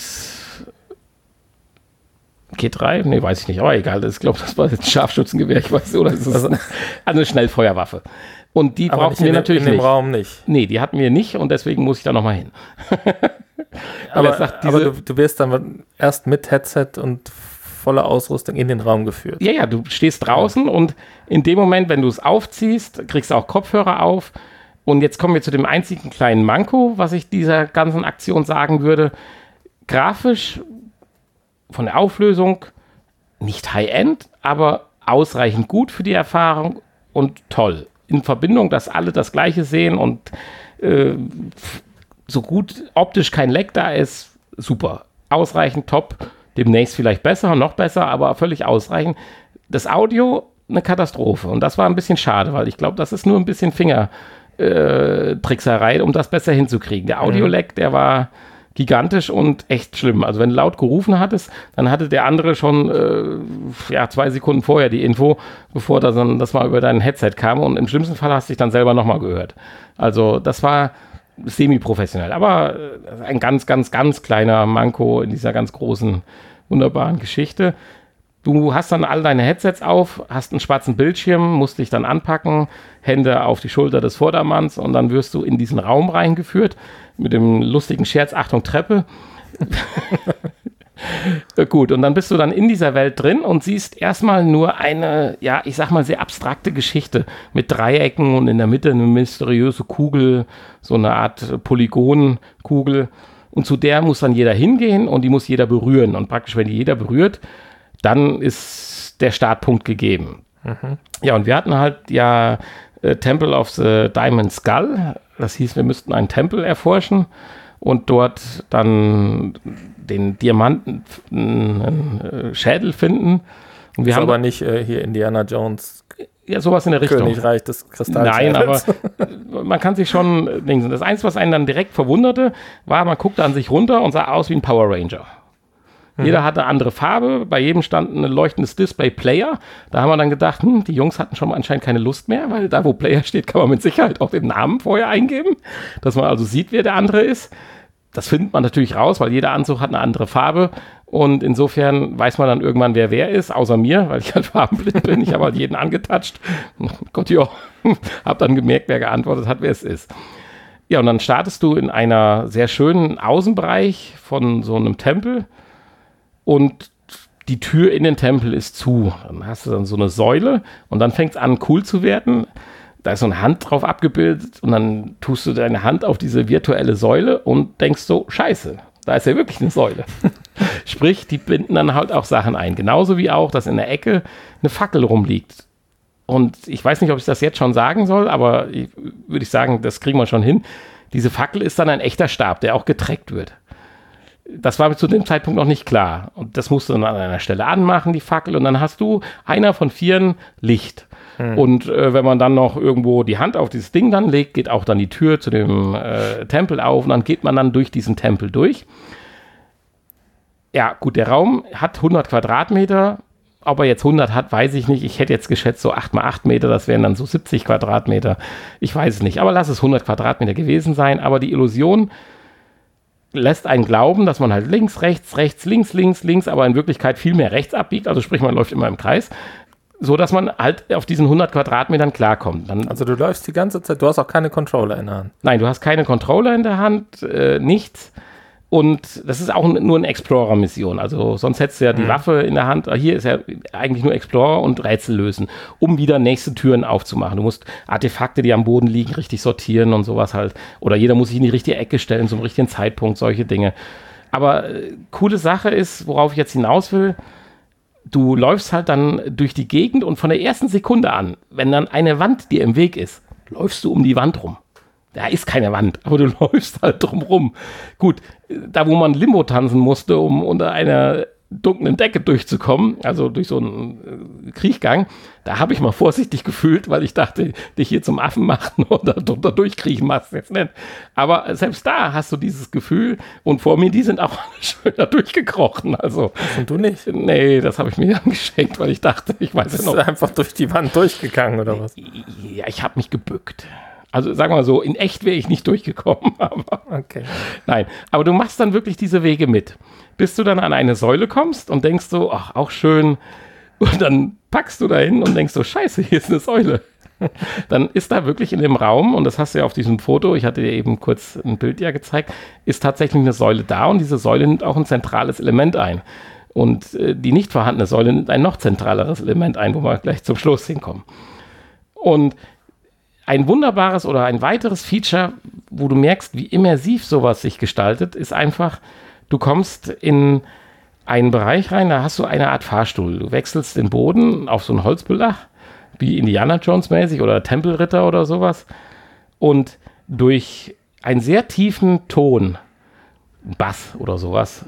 G drei? Nee, weiß ich nicht, aber egal. Ich glaube, das war jetzt ein Scharfschützengewehr, ich weiß, oder ist das also eine Schnellfeuerwaffe. Und die aber brauchten wir in natürlich in dem nicht. Raum nicht. Nee, die hatten wir nicht und deswegen muss ich da nochmal hin. aber sagt, aber du, du wirst dann erst mit Headset und voller Ausrüstung in den Raum geführt. Ja, ja, du stehst draußen ja. Und in dem Moment, wenn du es aufziehst, kriegst du auch Kopfhörer auf. Und jetzt kommen wir zu dem einzigen kleinen Manko, was ich dieser ganzen Aktion sagen würde. Grafisch von der Auflösung nicht High-End, aber ausreichend gut für die Erfahrung und toll. In Verbindung, dass alle das Gleiche sehen und äh, so gut optisch kein Leck da ist, super. Ausreichend, top. Demnächst vielleicht besser, noch besser, aber völlig ausreichend. Das Audio, eine Katastrophe. Und das war ein bisschen schade, weil ich glaube, das ist nur ein bisschen Fingertrickserei, um das besser hinzukriegen. Der Audio-Leck, der war gigantisch und echt schlimm. Also wenn du laut gerufen hattest, dann hatte der andere schon äh, ja, zwei Sekunden vorher die Info, bevor das, dann, das mal über dein Headset kam. Und im schlimmsten Fall hast du dich dann selber nochmal gehört. Also das war semi-professionell. Aber äh, ein ganz, ganz, ganz kleiner Manko in dieser ganz großen, wunderbaren Geschichte. Du hast dann all deine Headsets auf, hast einen schwarzen Bildschirm, musst dich dann anpacken, Hände auf die Schulter des Vordermanns und dann wirst du in diesen Raum reingeführt mit dem lustigen Scherz, Achtung, Treppe. Gut, und dann bist du dann in dieser Welt drin und siehst erstmal nur eine, ja, ich sag mal, sehr abstrakte Geschichte mit Dreiecken und in der Mitte eine mysteriöse Kugel, so eine Art Polygonkugel. Und zu der muss dann jeder hingehen und die muss jeder berühren. Und praktisch, wenn die jeder berührt, dann ist der Startpunkt gegeben. Mhm. Ja, und wir hatten halt ja äh, Temple of the Diamond Skull. Das hieß, wir müssten einen Tempel erforschen und dort dann den Diamanten äh, Schädel finden. Und wir ist haben aber nicht äh, hier Indiana Jones. Ja, sowas in der Richtung. Königreich des Kristalls. Nein, aber man kann sich schon denken. Das Einzige, was einen dann direkt verwunderte, war, man guckte an sich runter und sah aus wie ein Power Ranger. Mhm. Jeder hatte eine andere Farbe, bei jedem stand ein leuchtendes Display-Player. Da haben wir dann gedacht, hm, die Jungs hatten schon mal anscheinend keine Lust mehr, weil da, wo Player steht, kann man mit Sicherheit auch den Namen vorher eingeben, dass man also sieht, wer der andere ist. Das findet man natürlich raus, weil jeder Anzug hat eine andere Farbe und insofern weiß man dann irgendwann, wer wer ist, außer mir, weil ich halt farbenblind bin. Ich habe halt jeden angetatscht. Gott, ja, habe dann gemerkt, wer geantwortet hat, wer es ist. Ja, und dann startest du in einer sehr schönen Außenbereich von so einem Tempel und die Tür in den Tempel ist zu. Dann hast du dann so eine Säule und dann fängt es an, cool zu werden. Da ist so eine Hand drauf abgebildet und dann tust du deine Hand auf diese virtuelle Säule und denkst so, scheiße, da ist ja wirklich eine Säule. Sprich, die binden dann halt auch Sachen ein. Genauso wie auch, dass in der Ecke eine Fackel rumliegt. Und ich weiß nicht, ob ich das jetzt schon sagen soll, aber ich, würde ich sagen, das kriegen wir schon hin. Diese Fackel ist dann ein echter Stab, der auch getrackt wird. Das war zu dem Zeitpunkt noch nicht klar. Und das musst du dann an einer Stelle anmachen, die Fackel. Und dann hast du einer von vieren Licht. Hm. Und äh, wenn man dann noch irgendwo die Hand auf dieses Ding dann legt, geht auch dann die Tür zu dem äh, Tempel auf. Und dann geht man dann durch diesen Tempel durch. Ja, gut, der Raum hat hundert Quadratmeter. Ob er jetzt hundert hat, weiß ich nicht. Ich hätte jetzt geschätzt, so acht mal acht Meter, das wären dann so siebzig Quadratmeter. Ich weiß es nicht, aber lass es hundert Quadratmeter gewesen sein. Aber die Illusion lässt einen glauben, dass man halt links, rechts, rechts, links, links, links, aber in Wirklichkeit viel mehr rechts abbiegt. Also sprich, man läuft immer im Kreis, so dass man halt auf diesen hundert Quadratmetern klarkommt. Dann, also du läufst die ganze Zeit, du hast auch keine Controller in der Hand. Nein, du hast keine Controller in der Hand, äh, nichts. Und das ist auch nur eine Explorer-Mission. Also sonst hättest du ja die mhm. Waffe in der Hand. Hier ist ja eigentlich nur Explorer und Rätsel lösen, um wieder nächste Türen aufzumachen. Du musst Artefakte, die am Boden liegen, richtig sortieren und sowas halt. Oder jeder muss sich in die richtige Ecke stellen, zum richtigen Zeitpunkt, solche Dinge. Aber äh, coole Sache ist, worauf ich jetzt hinaus will, du läufst halt dann durch die Gegend und von der ersten Sekunde an, wenn dann eine Wand dir im Weg ist, läufst du um die Wand rum. Da ist keine Wand, aber du läufst halt drum rum. Gut, da wo man Limbo tanzen musste, um unter einer dunklen Decke durchzukommen, also durch so einen Kriechgang, da habe ich mal vorsichtig gefühlt, weil ich dachte, dich hier zum Affen machen oder drunter durchkriechen machst du jetzt nicht. Aber selbst da hast du dieses Gefühl und vor mir, die sind auch schön da durchgekrochen. Also, und du nicht? Nee, das habe ich mir dann geschenkt, weil ich dachte, ich weiß ja noch. Bist du einfach durch die Wand durchgegangen oder was? Ja, ich habe mich gebückt. Also sagen wir mal so, in echt wäre ich nicht durchgekommen. Aber okay. Nein, aber du machst dann wirklich diese Wege mit. Bis du dann an eine Säule kommst und denkst so, ach, auch schön. Und dann packst du da hin und denkst so, scheiße, hier ist eine Säule. Dann ist da wirklich in dem Raum, und das hast du ja auf diesem Foto, ich hatte dir eben kurz ein Bild ja gezeigt, ist tatsächlich eine Säule da und diese Säule nimmt auch ein zentrales Element ein. Und äh, die nicht vorhandene Säule nimmt ein noch zentraleres Element ein, wo wir gleich zum Schluss hinkommen. Und ein wunderbares oder ein weiteres Feature, wo du merkst, wie immersiv sowas sich gestaltet, ist einfach, du kommst in einen Bereich rein, da hast du eine Art Fahrstuhl. Du wechselst den Boden auf so ein Holzbelag, wie Indiana Jones mäßig oder Tempelritter oder sowas. Und durch einen sehr tiefen Ton, Bass oder sowas,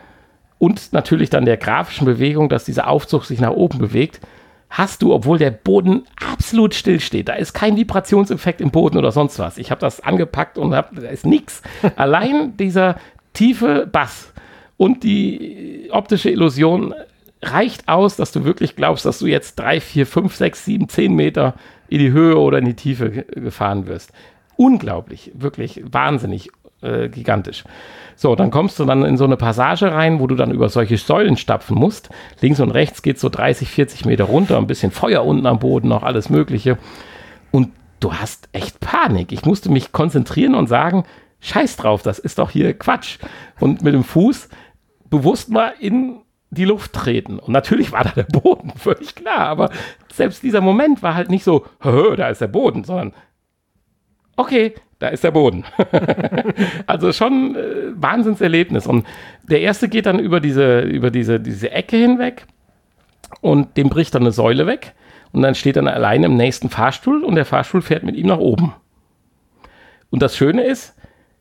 und natürlich dann der grafischen Bewegung, dass dieser Aufzug sich nach oben bewegt, hast du, obwohl der Boden absolut still steht, da ist kein Vibrationseffekt im Boden oder sonst was. Ich habe das angepackt und hab, da ist nichts. Allein dieser tiefe Bass und die optische Illusion reicht aus, dass du wirklich glaubst, dass du jetzt drei, vier, fünf, sechs, sieben, zehn Meter in die Höhe oder in die Tiefe gefahren wirst. Unglaublich, wirklich wahnsinnig äh, gigantisch. So, dann kommst du dann in so eine Passage rein, wo du dann über solche Säulen stapfen musst. Links und rechts geht so dreißig, vierzig Meter runter, ein bisschen Feuer unten am Boden, noch alles Mögliche. Und du hast echt Panik. Ich musste mich konzentrieren und sagen, scheiß drauf, das ist doch hier Quatsch. Und mit dem Fuß bewusst mal in die Luft treten. Und natürlich war da der Boden, völlig klar. Aber selbst dieser Moment war halt nicht so, da ist der Boden, sondern okay, da ist der Boden. Also schon äh, Wahnsinnserlebnis. Und der erste geht dann über diese, über diese, diese Ecke hinweg und dem bricht dann eine Säule weg. Und dann steht dann alleine im nächsten Fahrstuhl und der Fahrstuhl fährt mit ihm nach oben. Und das Schöne ist,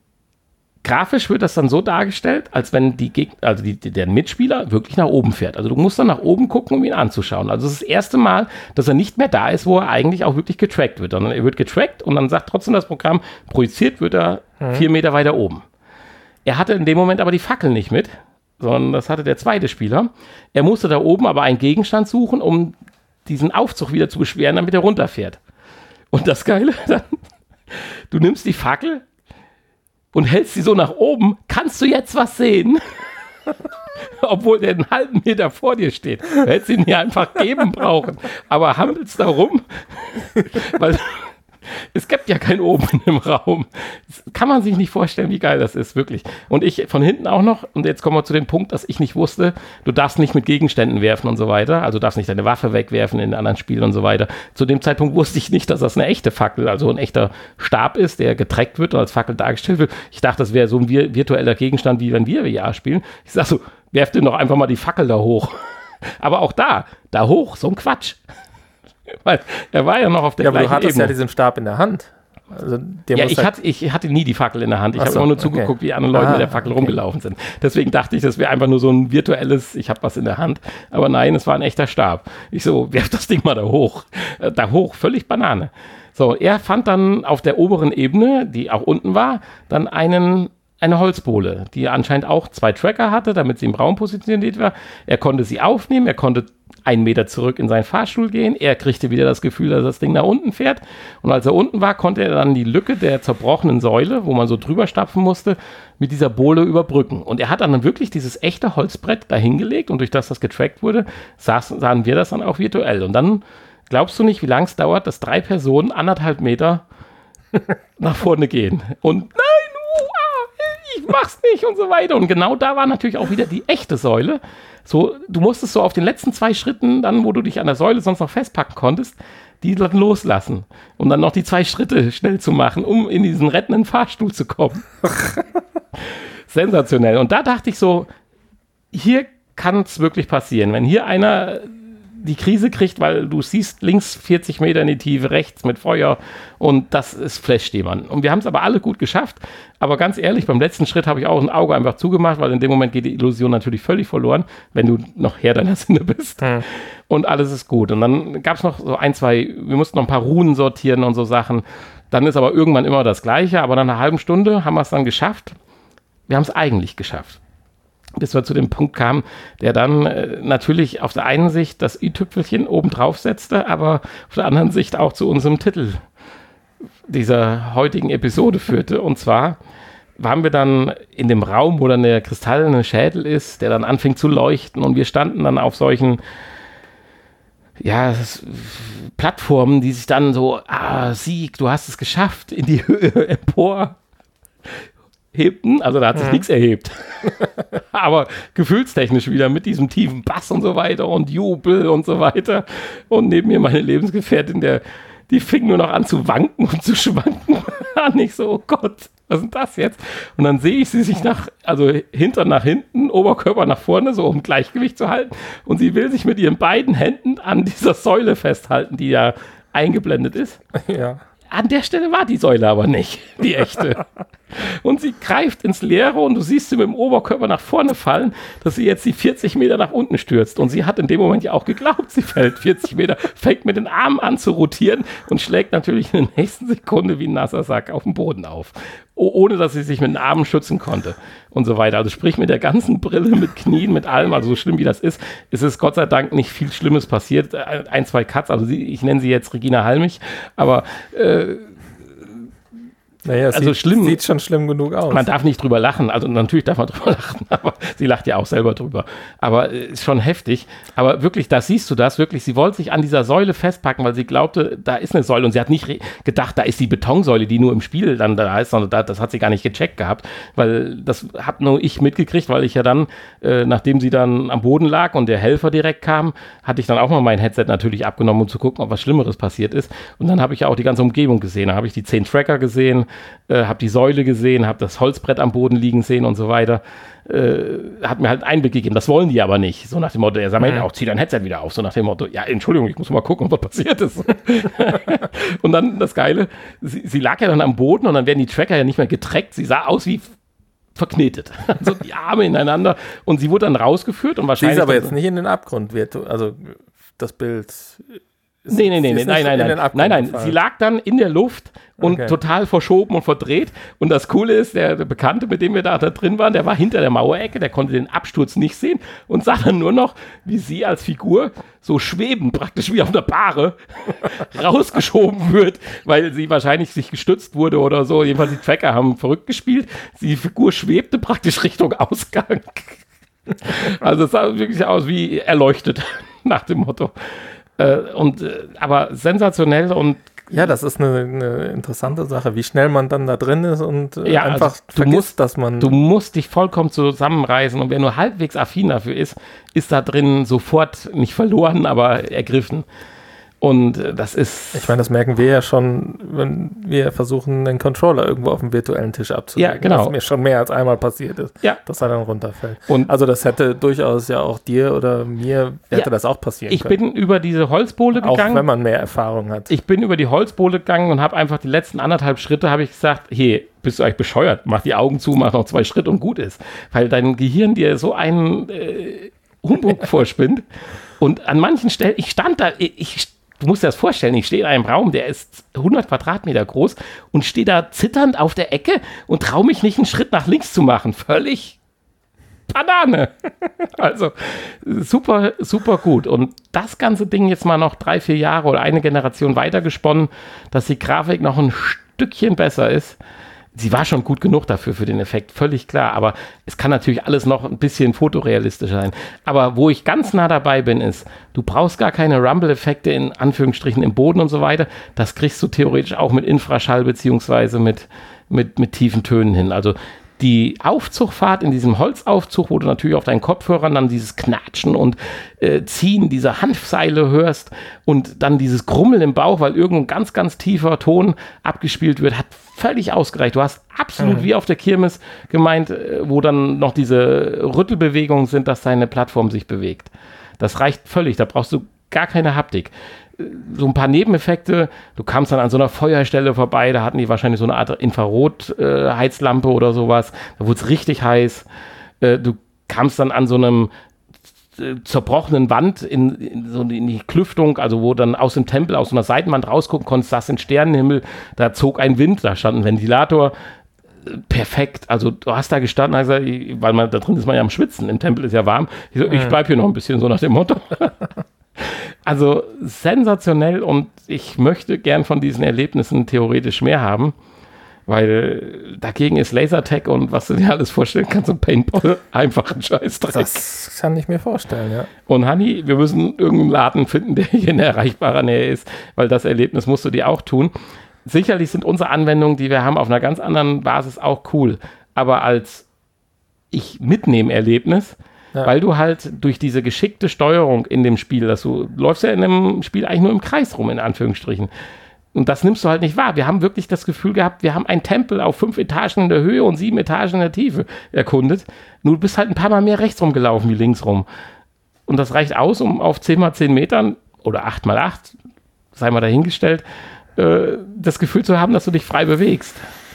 grafisch wird das dann so dargestellt, als wenn die Geg- also die, die, der Mitspieler wirklich nach oben fährt. Also du musst dann nach oben gucken, um ihn anzuschauen. Also das ist das erste Mal, dass er nicht mehr da ist, wo er eigentlich auch wirklich getrackt wird. Sondern er wird getrackt und dann sagt trotzdem das Programm, projiziert wird er mhm. vier Meter weiter oben. Er hatte in dem Moment aber die Fackel nicht mit, sondern das hatte der zweite Spieler. Er musste da oben aber einen Gegenstand suchen, um diesen Aufzug wieder zu beschweren, damit er runterfährt. Und das Geile, dann, du nimmst die Fackel und hältst sie so nach oben, kannst du jetzt was sehen? Obwohl der einen halben Meter vor dir steht. Du hättest ihn ja einfach geben brauchen. Aber hampelst da rum, weil es gibt ja kein Oben in dem Raum. Das kann man sich nicht vorstellen, wie geil das ist, wirklich. Und ich von hinten auch noch, und jetzt kommen wir zu dem Punkt, dass ich nicht wusste, du darfst nicht mit Gegenständen werfen und so weiter, also du darfst nicht deine Waffe wegwerfen in anderen Spielen und so weiter. Zu dem Zeitpunkt wusste ich nicht, dass das eine echte Fackel, also ein echter Stab ist, der getrackt wird und als Fackel dargestellt wird. Ich dachte, das wäre so ein vir- virtueller Gegenstand, wie wenn wir V R spielen. Ich sag so, werft dir doch einfach mal die Fackel da hoch. Aber auch da, da hoch, so ein Quatsch. Weil er war ja noch auf der ja, aber gleichen du hattest Ebene. Ja diesen Stab in der Hand. Also, der ja, muss ich, halt hatte, ich hatte nie die Fackel in der Hand. Ich Ach habe so, immer nur okay. zugeguckt, wie andere Leute Ah, mit der Fackel okay. rumgelaufen sind. Deswegen dachte ich, das wäre einfach nur so ein virtuelles, ich habe was in der Hand. Aber nein, es war ein echter Stab. Ich so, werf das Ding mal da hoch. Äh, da hoch, völlig Banane. So, er fand dann auf der oberen Ebene, die auch unten war, dann einen eine Holzbohle, die anscheinend auch zwei Tracker hatte, damit sie im Raum positioniert war. Er konnte sie aufnehmen, er konnte einen Meter zurück in seinen Fahrstuhl gehen. Er kriegte wieder das Gefühl, dass das Ding nach unten fährt. Und als er unten war, konnte er dann die Lücke der zerbrochenen Säule, wo man so drüber stapfen musste, mit dieser Bohle überbrücken. Und er hat dann wirklich dieses echte Holzbrett da hingelegt und durch das das getrackt wurde, saßen, sahen wir das dann auch virtuell. Und dann glaubst du nicht, wie lange es dauert, dass drei Personen anderthalb Meter nach vorne gehen. Und nein, uh, ah, ich mach's nicht und so weiter. Und genau da war natürlich auch wieder die echte Säule. So, du musstest so auf den letzten zwei Schritten, dann, wo du dich an der Säule sonst noch festpacken konntest, die dann loslassen, um dann noch die zwei Schritte schnell zu machen, um in diesen rettenden Fahrstuhl zu kommen. Sensationell. Und da dachte ich so, hier kann es wirklich passieren. Wenn hier einer die Krise kriegt, weil du siehst links vierzig Meter in die Tiefe, rechts mit Feuer und das ist flasht jemand. Und wir haben es aber alle gut geschafft. Aber ganz ehrlich, beim letzten Schritt habe ich auch ein Auge einfach zugemacht, weil in dem Moment geht die Illusion natürlich völlig verloren, wenn du noch Herr deiner Sinne bist. Hm. Und alles ist gut. Und dann gab es noch so ein, zwei, wir mussten noch ein paar Runen sortieren und so Sachen. Dann ist aber irgendwann immer das Gleiche. Aber nach einer halben Stunde haben wir es dann geschafft. Wir haben es eigentlich geschafft. Bis wir zu dem Punkt kamen, der dann äh, natürlich auf der einen Sicht das i-Tüpfelchen oben drauf setzte, aber auf der anderen Sicht auch zu unserem Titel dieser heutigen Episode führte. Und zwar waren wir dann in dem Raum, wo dann der kristallene Schädel ist, der dann anfing zu leuchten und wir standen dann auf solchen ja, Plattformen, die sich dann so, ah, Sieg, du hast es geschafft, in die Höhe empor hebten, also da hat sich mhm. nichts erhebt. Aber gefühlstechnisch wieder mit diesem tiefen Bass und so weiter und Jubel und so weiter. Und neben mir meine Lebensgefährtin, der, die fing nur noch an zu wanken und zu schwanken. Und ich so, oh Gott, was ist denn das jetzt? Und dann sehe ich sie sich nach, also Hintern nach hinten, Oberkörper nach vorne, so um Gleichgewicht zu halten. Und sie will sich mit ihren beiden Händen an dieser Säule festhalten, die ja eingeblendet ist. Ja. An der Stelle war die Säule aber nicht, die echte. Und sie greift ins Leere und du siehst sie mit dem Oberkörper nach vorne fallen, dass sie jetzt die vierzig Meter nach unten stürzt. Und sie hat in dem Moment ja auch geglaubt, sie fällt vierzig Meter, fängt mit den Armen an zu rotieren und schlägt natürlich in der nächsten Sekunde wie ein nasser Sack auf den Boden auf. Ohne dass sie sich mit den Armen schützen konnte und so weiter. Also sprich mit der ganzen Brille, mit Knien, mit allem, also so schlimm wie das ist, ist es Gott sei Dank nicht viel Schlimmes passiert. Ein, zwei Cuts, also sie, ich nenne sie jetzt Regina Halmich, aber äh, naja, also sieht, schlimm, sieht schon schlimm genug aus. Man darf nicht drüber lachen, also natürlich darf man drüber lachen, aber sie lacht ja auch selber drüber. Aber ist äh, schon heftig. Aber wirklich, da siehst du das, wirklich, sie wollte sich an dieser Säule festpacken, weil sie glaubte, da ist eine Säule und sie hat nicht re- gedacht, da ist die Betonsäule, die nur im Spiel dann da ist, sondern da, das hat sie gar nicht gecheckt gehabt, weil das hab nur ich mitgekriegt, weil ich ja dann, äh, nachdem sie dann am Boden lag und der Helfer direkt kam, hatte ich dann auch mal mein Headset natürlich abgenommen, um zu gucken, ob was Schlimmeres passiert ist. Und dann habe ich ja auch die ganze Umgebung gesehen, da habe ich die zehn Tracker gesehen, Äh, habe die Säule gesehen, habe das Holzbrett am Boden liegen sehen und so weiter. Äh, hat mir halt einen Einblick gegeben. Das wollen die aber nicht. So nach dem Motto, er sagt mir auch, zieh dein Headset wieder auf. So nach dem Motto, ja, Entschuldigung, ich muss mal gucken, was passiert ist. Und dann das Geile, sie, sie lag ja dann am Boden und dann werden die Tracker ja nicht mehr getrackt. Sie sah aus wie verknetet. So die Arme ineinander und sie wurde dann rausgeführt und wahrscheinlich... Sie ist aber jetzt nicht in den Abgrund, wird, also das Bild... Nee, nee, nee, nee, nein, nein, nein, nein, nein, sie lag dann in der Luft und okay. total verschoben und verdreht. Und das Coole ist, der, der Bekannte, mit dem wir da, da drin waren, der war hinter der Mauerecke, der konnte den Absturz nicht sehen und sah dann nur noch, wie sie als Figur so schwebend, praktisch wie auf einer Bahre, rausgeschoben wird, weil sie wahrscheinlich sich gestützt wurde oder so. Jedenfalls die Tracker haben verrückt gespielt. Die Figur schwebte praktisch Richtung Ausgang. Also es sah wirklich aus wie erleuchtet, nach dem Motto. Und, aber sensationell und ja, das ist eine, eine interessante Sache, wie schnell man dann da drin ist und ja, einfach also du vergisst, musst, dass man... Du musst dich vollkommen zusammenreißen und wer nur halbwegs affin dafür ist, ist da drin sofort nicht verloren, aber ergriffen. Und das ist... Ich meine, das merken wir ja schon, wenn wir versuchen, einen Controller irgendwo auf dem virtuellen Tisch abzulegen. Ja, genau. Was mir schon mehr als einmal passiert ist, ja. dass er dann runterfällt. Und also das hätte durchaus ja auch dir oder mir, hätte ja, das auch passieren ich können. Ich bin über diese Holzbohle gegangen. Auch wenn man mehr Erfahrung hat. Ich bin über die Holzbohle gegangen und habe einfach die letzten anderthalb Schritte, habe ich gesagt, hey, bist du eigentlich bescheuert? Mach die Augen zu, mach noch zwei Schritte und gut ist. Weil dein Gehirn dir so einen äh, Humbug vorspinnt. Und an manchen Stellen, ich stand da, ich Du musst dir das vorstellen, ich stehe in einem Raum, der ist hundert Quadratmeter groß und stehe da zitternd auf der Ecke und traue mich nicht, einen Schritt nach links zu machen. Völlig Banane. Also super, super gut. Und das ganze Ding jetzt mal noch drei, vier Jahre oder eine Generation weitergesponnen, dass die Grafik noch ein Stückchen besser ist. Sie war schon gut genug dafür, für den Effekt, völlig klar. Aber es kann natürlich alles noch ein bisschen fotorealistischer sein. Aber wo ich ganz nah dabei bin, ist, du brauchst gar keine Rumble-Effekte in Anführungsstrichen im Boden und so weiter. Das kriegst du theoretisch auch mit Infraschall beziehungsweise mit, mit, mit tiefen Tönen hin. Also die Aufzugfahrt in diesem Holzaufzug, wo du natürlich auf deinen Kopfhörern dann dieses Knatschen und äh, Ziehen dieser Hanfseile hörst und dann dieses Grummeln im Bauch, weil irgendein ganz, ganz tiefer Ton abgespielt wird, hat völlig ausgereicht. Du hast absolut mhm. wie auf der Kirmes gemeint, äh, wo dann noch diese Rüttelbewegungen sind, dass deine Plattform sich bewegt. Das reicht völlig, da brauchst du gar keine Haptik. So ein paar Nebeneffekte, du kamst dann an so einer Feuerstelle vorbei, da hatten die wahrscheinlich so eine Art Infrarot-Heizlampe äh, oder sowas, da wurde es richtig heiß. Äh, du kamst dann an so einem äh, zerbrochenen Wand in, in, so in die Klüftung, also wo dann aus dem Tempel, aus so einer Seitenwand rausgucken konntest, das in Sternenhimmel, da zog ein Wind, da stand ein Ventilator. Perfekt, also du hast da gestanden, also, weil man da drin ist man ja am Schwitzen, im Tempel ist ja warm. Ich, so, ich bleib hier noch ein bisschen, so nach dem Motto. Also sensationell und ich möchte gern von diesen Erlebnissen theoretisch mehr haben, weil dagegen ist Lasertag und was du dir alles vorstellen kannst, so Paintball einfach ein Scheißdreck. Das kann ich mir vorstellen, ja. Und Hanni, wir müssen irgendeinen Laden finden, der hier in erreichbarer Nähe ist, weil das Erlebnis musst du dir auch tun. Sicherlich sind unsere Anwendungen, die wir haben, auf einer ganz anderen Basis auch cool, aber als ich mitnehme Erlebnis, ja. Weil du halt durch diese geschickte Steuerung in dem Spiel, dass du läufst ja in dem Spiel eigentlich nur im Kreis rum, in Anführungsstrichen. Und das nimmst du halt nicht wahr. Wir haben wirklich das Gefühl gehabt, wir haben einen Tempel auf fünf Etagen in der Höhe und sieben Etagen in der Tiefe erkundet. Nur du bist halt ein paar Mal mehr rechts rumgelaufen wie links rum. Und das reicht aus, um auf zehn mal zehn Metern oder acht mal acht, sei mal dahingestellt, äh, das Gefühl zu haben, dass du dich frei bewegst.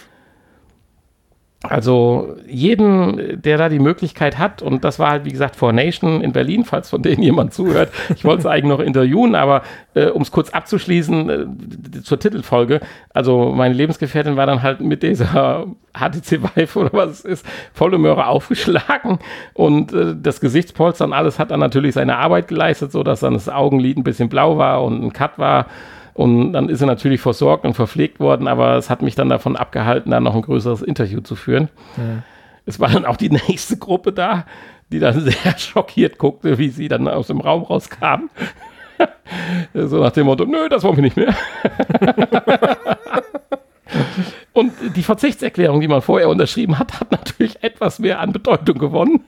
Also jeden, der da die Möglichkeit hat, und das war halt, wie gesagt, Four Nation in Berlin, falls von denen jemand zuhört. Ich wollte es eigentlich noch interviewen, aber äh, um es kurz abzuschließen, äh, zur Titelfolge, also meine Lebensgefährtin war dann halt mit dieser H T C Vive oder was es ist, volle Möhre aufgeschlagen und äh, das Gesichtspolster und alles hat dann natürlich seine Arbeit geleistet, sodass dann das Augenlid ein bisschen blau war und ein Cut war. Und dann ist er natürlich versorgt und verpflegt worden, aber es hat mich dann davon abgehalten, dann noch ein größeres Interview zu führen. Ja. Es war dann auch die nächste Gruppe da, die dann sehr schockiert guckte, wie sie dann aus dem Raum rauskam. So nach dem Motto, nö, das wollen wir nicht mehr. Und die Verzichtserklärung, die man vorher unterschrieben hat, hat natürlich etwas mehr an Bedeutung gewonnen.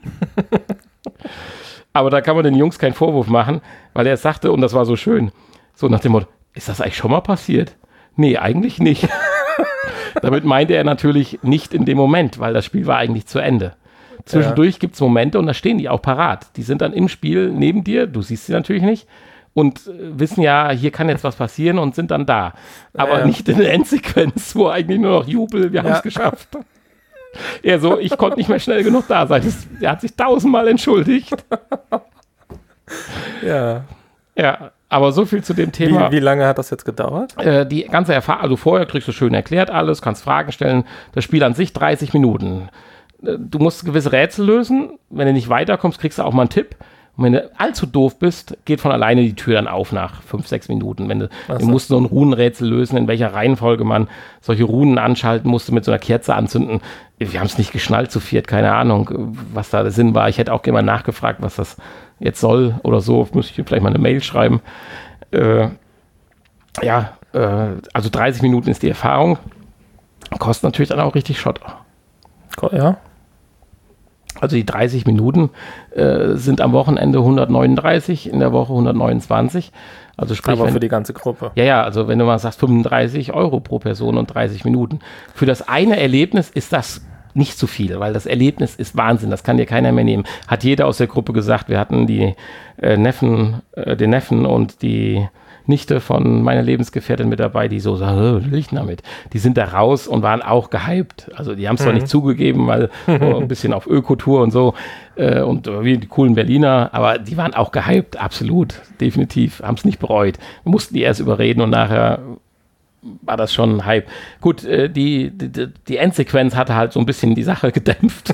Aber da kann man den Jungs keinen Vorwurf machen, weil er sagte, und das war so schön, so nach dem Motto, ist das eigentlich schon mal passiert? Nee, eigentlich nicht. Damit meinte er natürlich nicht in dem Moment, weil das Spiel war eigentlich zu Ende. Zwischendurch ja. gibt es Momente und da stehen die auch parat. Die sind dann im Spiel neben dir, du siehst sie natürlich nicht und äh, wissen ja, hier kann jetzt was passieren und sind dann da. Aber ja. nicht in der Endsequenz, wo eigentlich nur noch Jubel, wir haben es ja. geschafft. Er so, ich konnte nicht mehr schnell genug da sein. Das, er hat sich tausendmal entschuldigt. Ja. Ja, aber so viel zu dem Thema. Wie, wie lange hat das jetzt gedauert? Äh, die ganze Erfahrung, also vorher kriegst du schön erklärt alles, kannst Fragen stellen. Das Spiel an sich dreißig Minuten. Äh, du musst gewisse Rätsel lösen. Wenn du nicht weiterkommst, kriegst du auch mal einen Tipp. Und wenn du allzu doof bist, geht von alleine die Tür dann auf nach fünf, sechs Minuten. Wenn du, so. du musst so ein Runenrätsel lösen, in welcher Reihenfolge man solche Runen anschalten musste, mit so einer Kerze anzünden. Wir haben es nicht geschnallt zu viert, keine Ahnung, was da der Sinn war. Ich hätte auch gerne mal nachgefragt, was das jetzt soll oder so. Muss ich vielleicht mal eine Mail schreiben. Äh, ja, äh, also dreißig Minuten ist die Erfahrung. Kostet natürlich dann auch richtig Schotter. Ja. Also die dreißig Minuten äh, sind am Wochenende hundertneununddreißig, in der Woche hundertneunundzwanzig. Also sprich, aber wenn, für die ganze Gruppe. Ja, ja, also wenn du mal sagst fünfunddreißig Euro pro Person und dreißig Minuten. Für das eine Erlebnis ist das nicht zu viel, weil das Erlebnis ist Wahnsinn, das kann dir keiner mehr nehmen. Hat jeder aus der Gruppe gesagt, wir hatten die äh, Neffen, äh, den Neffen und die Nichte von meiner Lebensgefährtin mit dabei, die so sagen, was will ich damit? Die sind da raus und waren auch gehypt. Also die haben es mhm. zwar nicht zugegeben, weil so ein bisschen auf Ökotour und so äh, und wie die coolen Berliner, aber die waren auch gehypt, absolut, definitiv, haben es nicht bereut. Wir mussten die erst überreden und nachher war das schon ein Hype. Gut, äh, die, die, die Endsequenz hatte halt so ein bisschen die Sache gedämpft.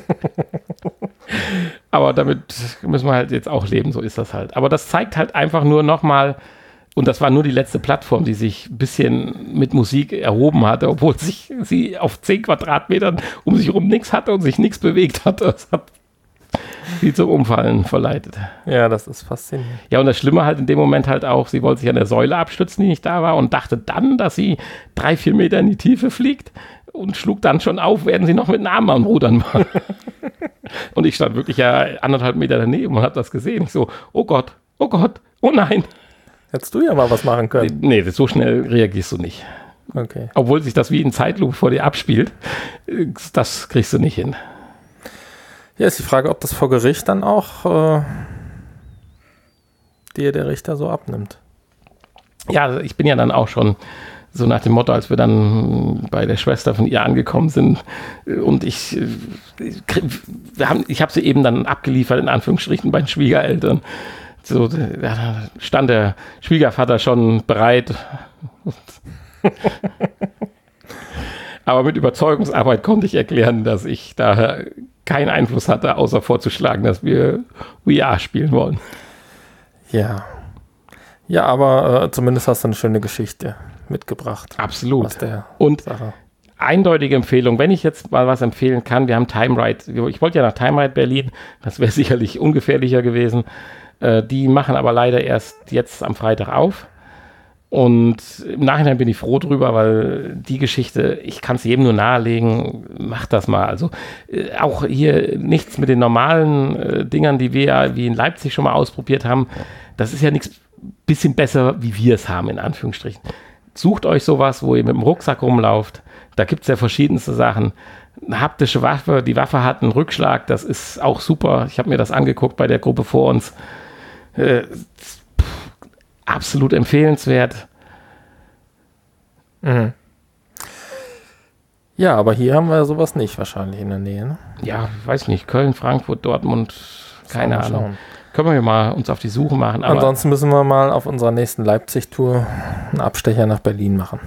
Aber damit müssen wir halt jetzt auch leben, so ist das halt. Aber das zeigt halt einfach nur nochmal, und das war nur die letzte Plattform, die sich ein bisschen mit Musik erhoben hatte, obwohl sich sie auf zehn Quadratmetern um sich herum nichts hatte und sich nichts bewegt hatte. Das hat sie zum Umfallen verleitet. Ja, das ist faszinierend. Ja, und das Schlimme halt in dem Moment halt auch, sie wollte sich an der Säule abstützen, die nicht da war, und dachte dann, dass sie drei, vier Meter in die Tiefe fliegt und schlug dann schon auf, während sie noch mit den Armen am Rudern war. Und ich stand wirklich ja anderthalb Meter daneben und habe das gesehen. Ich so, oh Gott, oh Gott, oh nein. Hättest du ja mal was machen können. Nee, so schnell reagierst du nicht. Okay. Obwohl sich das wie in Zeitlupe vor dir abspielt, das kriegst du nicht hin. Ja, ist die Frage, ob das vor Gericht dann auch äh, dir der Richter so abnimmt. Ja, ich bin ja dann auch schon so nach dem Motto, als wir dann bei der Schwester von ihr angekommen sind und ich, wir haben, ich habe sie eben dann abgeliefert, in Anführungsstrichen, bei den Schwiegereltern. So, da stand der Schwiegervater schon bereit. Aber mit Überzeugungsarbeit konnte ich erklären, dass ich da keinen Einfluss hatte, außer vorzuschlagen, dass wir We Are spielen wollen. Ja. Ja, aber äh, zumindest hast du eine schöne Geschichte mitgebracht. Absolut. Aus der Und Sache. Eindeutige Empfehlung, wenn ich jetzt mal was empfehlen kann, wir haben Time Ride, ich wollte ja nach Time Ride Berlin, das wäre sicherlich ungefährlicher gewesen. Äh, die machen aber leider erst jetzt am Freitag auf. Und im Nachhinein bin ich froh drüber, weil die Geschichte, ich kann es jedem nur nahelegen, macht das mal. Also äh, auch hier nichts mit den normalen äh, Dingern, die wir ja wie in Leipzig schon mal ausprobiert haben. Das ist ja nichts bisschen besser, wie wir es haben, in Anführungsstrichen. Sucht euch sowas, wo ihr mit dem Rucksack rumlauft. Da gibt es ja verschiedenste Sachen. Eine haptische Waffe, die Waffe hat einen Rückschlag, das ist auch super. Ich habe mir das angeguckt bei der Gruppe vor uns. Äh, pff, absolut empfehlenswert. Mhm. Ja, aber hier haben wir sowas nicht wahrscheinlich in der Nähe. Ne? Ja, weiß nicht. Köln, Frankfurt, Dortmund, keine Ahnung. Schauen. Können wir mal uns auf die Suche machen. Aber ansonsten müssen wir mal auf unserer nächsten Leipzig-Tour einen Abstecher nach Berlin machen.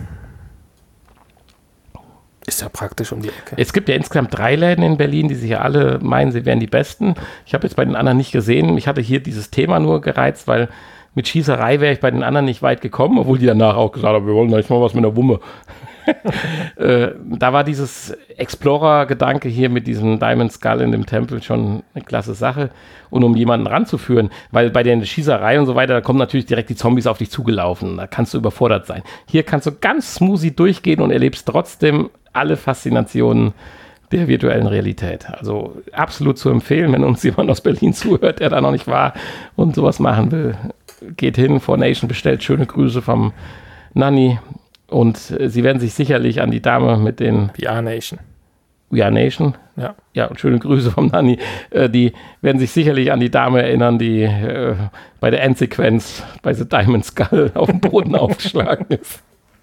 Ist ja praktisch um die Ecke. Es gibt ja insgesamt drei Läden in Berlin, die sich ja alle meinen, sie wären die besten. Ich habe jetzt bei den anderen nicht gesehen. Mich hatte hier dieses Thema nur gereizt, weil mit Schießerei wäre ich bei den anderen nicht weit gekommen, obwohl die danach auch gesagt haben, wir wollen gleich mal was mit der Wumme. äh, da war dieses Explorer-Gedanke hier mit diesem Diamond Skull in dem Tempel schon eine klasse Sache. Und um jemanden ranzuführen, weil bei der Schießerei und so weiter, da kommen natürlich direkt die Zombies auf dich zugelaufen. Da kannst du überfordert sein. Hier kannst du ganz smoothie durchgehen und erlebst trotzdem alle Faszinationen der virtuellen Realität. Also absolut zu empfehlen, wenn uns jemand aus Berlin zuhört, der da noch nicht war und sowas machen will. Geht hin, four Nation bestellt schöne Grüße vom Nanni. Und äh, sie werden sich sicherlich an die Dame mit den V R Nation. We Are Nation. Ja. Ja, und schöne Grüße vom Nanni. Äh, die werden sich sicherlich an die Dame erinnern, die äh, bei der Endsequenz bei The Diamond Skull auf dem Boden aufgeschlagen ist.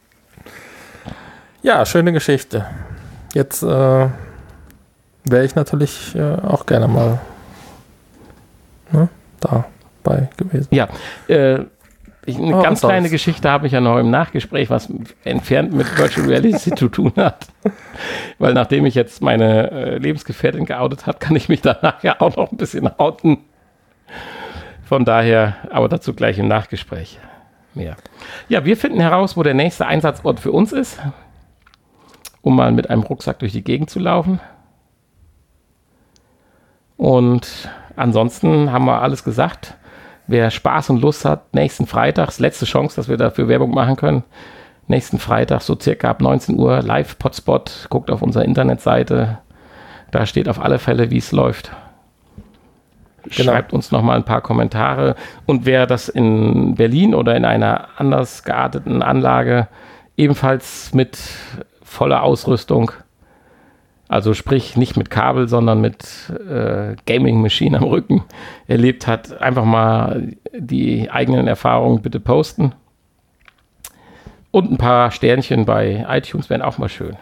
Ja, schöne Geschichte. Jetzt äh, wäre ich natürlich äh, auch gerne mal ne, dabei gewesen. Ja, äh, Ich, eine Oh, ganz was kleine soll's. Geschichte habe ich ja noch im Nachgespräch, was entfernt mit Virtual Reality zu tun hat. Weil nachdem ich jetzt meine äh, Lebensgefährtin geoutet habe, kann ich mich danach ja auch noch ein bisschen outen. Von daher, aber dazu gleich im Nachgespräch mehr. Ja, wir finden heraus, wo der nächste Einsatzort für uns ist, um mal mit einem Rucksack durch die Gegend zu laufen. Und ansonsten haben wir alles gesagt. Wer Spaß und Lust hat, nächsten Freitags, letzte Chance, dass wir dafür Werbung machen können. Nächsten Freitag, so circa ab neunzehn Uhr, live Potspot. Guckt auf unserer Internetseite. Da steht auf alle Fälle, wie es läuft. Genau. Schreibt uns noch mal ein paar Kommentare. Und wer das in Berlin oder in einer anders gearteten Anlage ebenfalls mit voller Ausrüstung, also sprich nicht mit Kabel, sondern mit äh, Gaming-Maschine am Rücken erlebt hat, einfach mal die eigenen Erfahrungen bitte posten. Und ein paar Sternchen bei iTunes wären auch mal schön.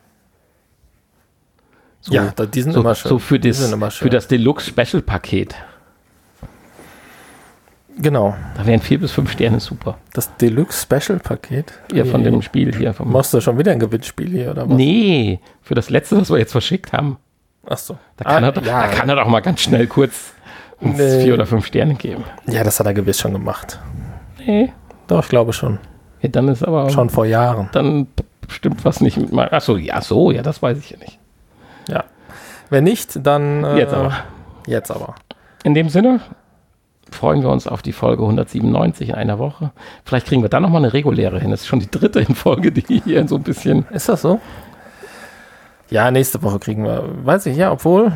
So, Ja, da- die sind so, immer schön. So für Die das, sind immer schön. für das Deluxe-Special-Paket. Genau. Da wären vier bis fünf Sterne super. Das Deluxe-Special-Paket. Ja, von dem Spiel hier. Vom Machst du schon wieder ein Gewinnspiel hier, oder was? nee, für das letzte, was wir jetzt verschickt haben. Ach so. Da kann, Ah, er, doch- ja. da kann er doch mal ganz schnell kurz uns Nee. vier oder fünf Sterne geben. Ja, das hat er gewiss schon gemacht. Nee. Doch, ich glaube schon. Ja, dann ist aber Schon vor Jahren. dann stimmt was nicht mit meinem. Achso, ja, so, ja, das weiß ich ja nicht. Ja. Wenn nicht, dann... Äh, Jetzt aber. Jetzt aber. In dem Sinne freuen wir uns auf die Folge hundertsiebenundneunzig in einer Woche. Vielleicht kriegen wir dann nochmal eine reguläre hin. Das ist schon die dritte in Folge, die hier so ein bisschen. Ist das so? Ja, nächste Woche kriegen wir... Weiß ich, ja, obwohl...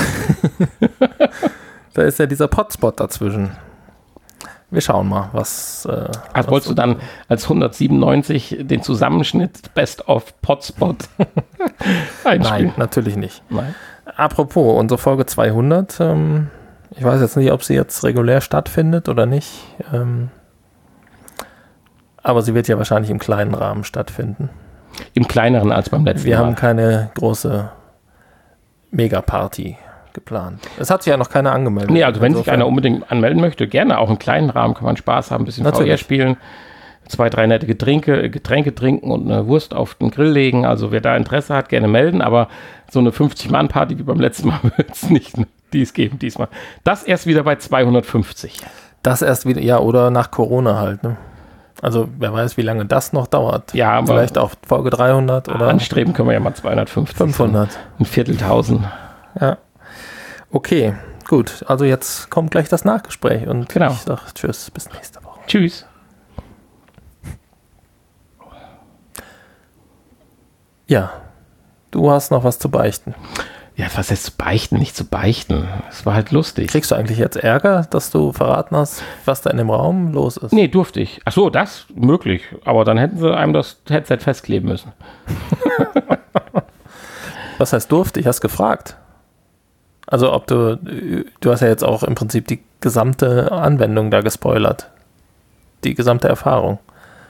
da ist ja dieser Potspot dazwischen. Wir schauen mal, was... Äh, Also was wolltest du dann als hundertsiebenundneunzig den Zusammenschnitt Best of Potspot einspielen? Nein, natürlich nicht. Nein. Apropos, unsere Folge zweihundert, ähm, ich weiß jetzt nicht, ob sie jetzt regulär stattfindet oder nicht, ähm, aber sie wird ja wahrscheinlich im kleinen Rahmen stattfinden. Im kleineren als beim letzten Wir Mal. haben keine große Megaparty geplant. Es hat sich ja noch keiner angemeldet. Nee, also wenn sich Insofern- einer unbedingt anmelden möchte, gerne auch im kleinen Rahmen kann man Spaß haben, ein bisschen V R Natürlich. spielen, zwei, drei nette Getränke, Getränke trinken und eine Wurst auf den Grill legen. Also wer da Interesse hat, gerne melden, aber so eine fünfzig-Mann-Party wie beim letzten Mal wird es nicht dies geben diesmal. Das erst wieder bei zweihundertfünfzig. Das erst wieder, ja, oder nach Corona halt, ne? Also wer weiß, wie lange das noch dauert. Ja, aber Vielleicht auch Folge dreihundert oder anstreben können wir ja mal zweihundertfünfzig. fünfhundert. Ein Vierteltausend. Ja. Okay, gut. Also jetzt kommt gleich das Nachgespräch und Genau. ich sage tschüss, bis nächste Woche. Tschüss. Ja, du hast noch was zu beichten. Ja, was heißt zu beichten? Nicht zu beichten. Es war halt lustig. Kriegst du eigentlich jetzt Ärger, dass du verraten hast, was da in dem Raum los ist? Nee, durfte ich. Ach so, das möglich. Aber dann hätten sie einem das Headset festkleben müssen. Was heißt durfte? Ich hast gefragt. Also ob du, du hast ja jetzt auch im Prinzip die gesamte Anwendung da gespoilert. Die gesamte Erfahrung.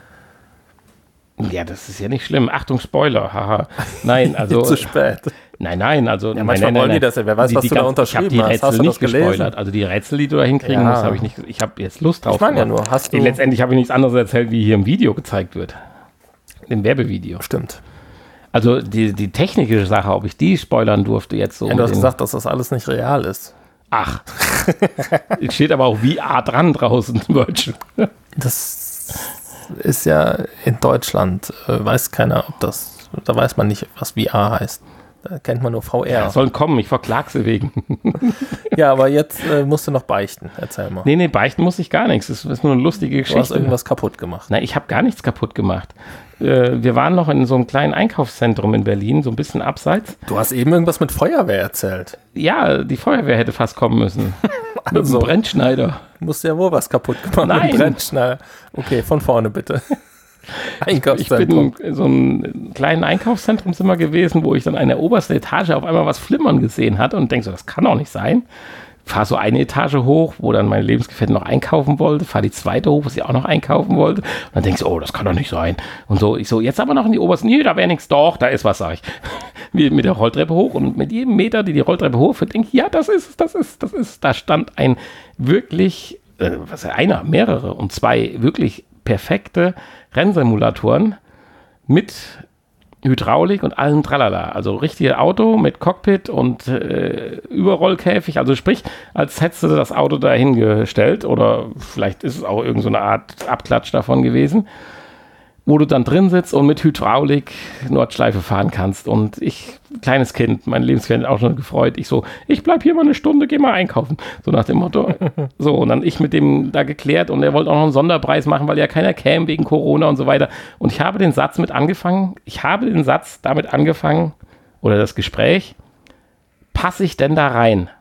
Ja, das ist ja nicht schlimm. Achtung, Spoiler. Haha. Nein, also. Zu spät. Nein, nein, also. Ja, manchmal wollen die das ja. Wer weiß, was du da unterschrieben Ich habe die hast. Rätsel Hast du nicht das gelesen? gespoilert. Also die Rätsel, die du da hinkriegen Ja. musst, habe ich nicht. Ich habe jetzt Lust drauf. Ich meine ja gemacht. nur, hast du... Letztendlich habe ich nichts anderes erzählt, wie hier im Video gezeigt wird. Im Werbevideo. Stimmt. Also die, die technische Sache, ob ich die spoilern durfte jetzt so. Ja, um du hast den- gesagt, dass das alles nicht real ist. Ach. Es steht aber auch V R dran draußen. Virtual. Das ist ja in Deutschland, äh, weiß keiner, ob das, da weiß man nicht, was V R heißt. Da kennt man nur V R. Ja, sollen kommen, ich verklag sie wegen. Ja, aber jetzt äh, musst du noch beichten. Erzähl mal. Nee, nee, beichten muss ich gar nichts. Das ist nur eine lustige du hast Geschichte. irgendwas kaputt gemacht. Nein, ich habe gar nichts kaputt gemacht. Äh, wir waren noch in so einem kleinen Einkaufszentrum in Berlin, so ein bisschen abseits. Du hast eben irgendwas mit Feuerwehr erzählt. Ja, die Feuerwehr hätte fast kommen müssen. Mit Also. dem Brennschneider. Du musst ja wohl was kaputt gemacht Nein. mit dem Brennschneider. Okay, von vorne bitte. Ich Einkaufszentrum. bin in so einem kleinen Einkaufszentrum sind wir gewesen, wo ich dann an der obersten Etage auf einmal was flimmern gesehen hatte und denke so, das kann doch nicht sein. Fahre so eine Etage hoch, wo dann meine Lebensgefährtin noch einkaufen wollte, fahre die zweite hoch, wo sie auch noch einkaufen wollte. Und dann denke ich, oh, das kann doch nicht sein. Und so, ich so, jetzt aber noch in die obersten, nee, da wäre nichts, doch, da ist was, sag ich. Wie mit der Rolltreppe hoch und mit jedem Meter, die die Rolltreppe hochführt, denke ich, ja, das ist es, das ist, das ist. Da stand ein wirklich äh, was ist einer, mehrere und zwei wirklich perfekte Rennsimulatoren mit Hydraulik und allem Tralala. Also richtiges Auto mit Cockpit und äh, Überrollkäfig. Also sprich, als hättest du das Auto dahingestellt oder vielleicht ist es auch irgend so eine Art Abklatsch davon gewesen, wo du dann drin sitzt und mit Hydraulik Nordschleife fahren kannst. Und ich, kleines Kind, mein Lebensgefährtin auch schon gefreut, ich so, ich bleib hier mal eine Stunde, geh mal einkaufen. So nach dem Motto. So, und dann ich mit dem da geklärt und er wollte auch noch einen Sonderpreis machen, weil ja keiner käme wegen Corona und so weiter. Und ich habe den Satz mit angefangen, ich habe den Satz damit angefangen, oder das Gespräch, passe ich denn da rein?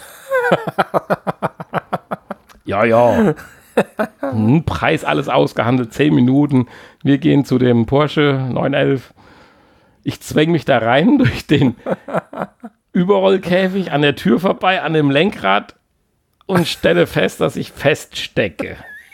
Ja, ja. Hm, Preis alles ausgehandelt, zehn Minuten. Wir gehen zu dem Porsche neun elf. Ich zwäng mich da rein durch den Überrollkäfig an der Tür vorbei, an dem Lenkrad und stelle fest, dass ich feststecke.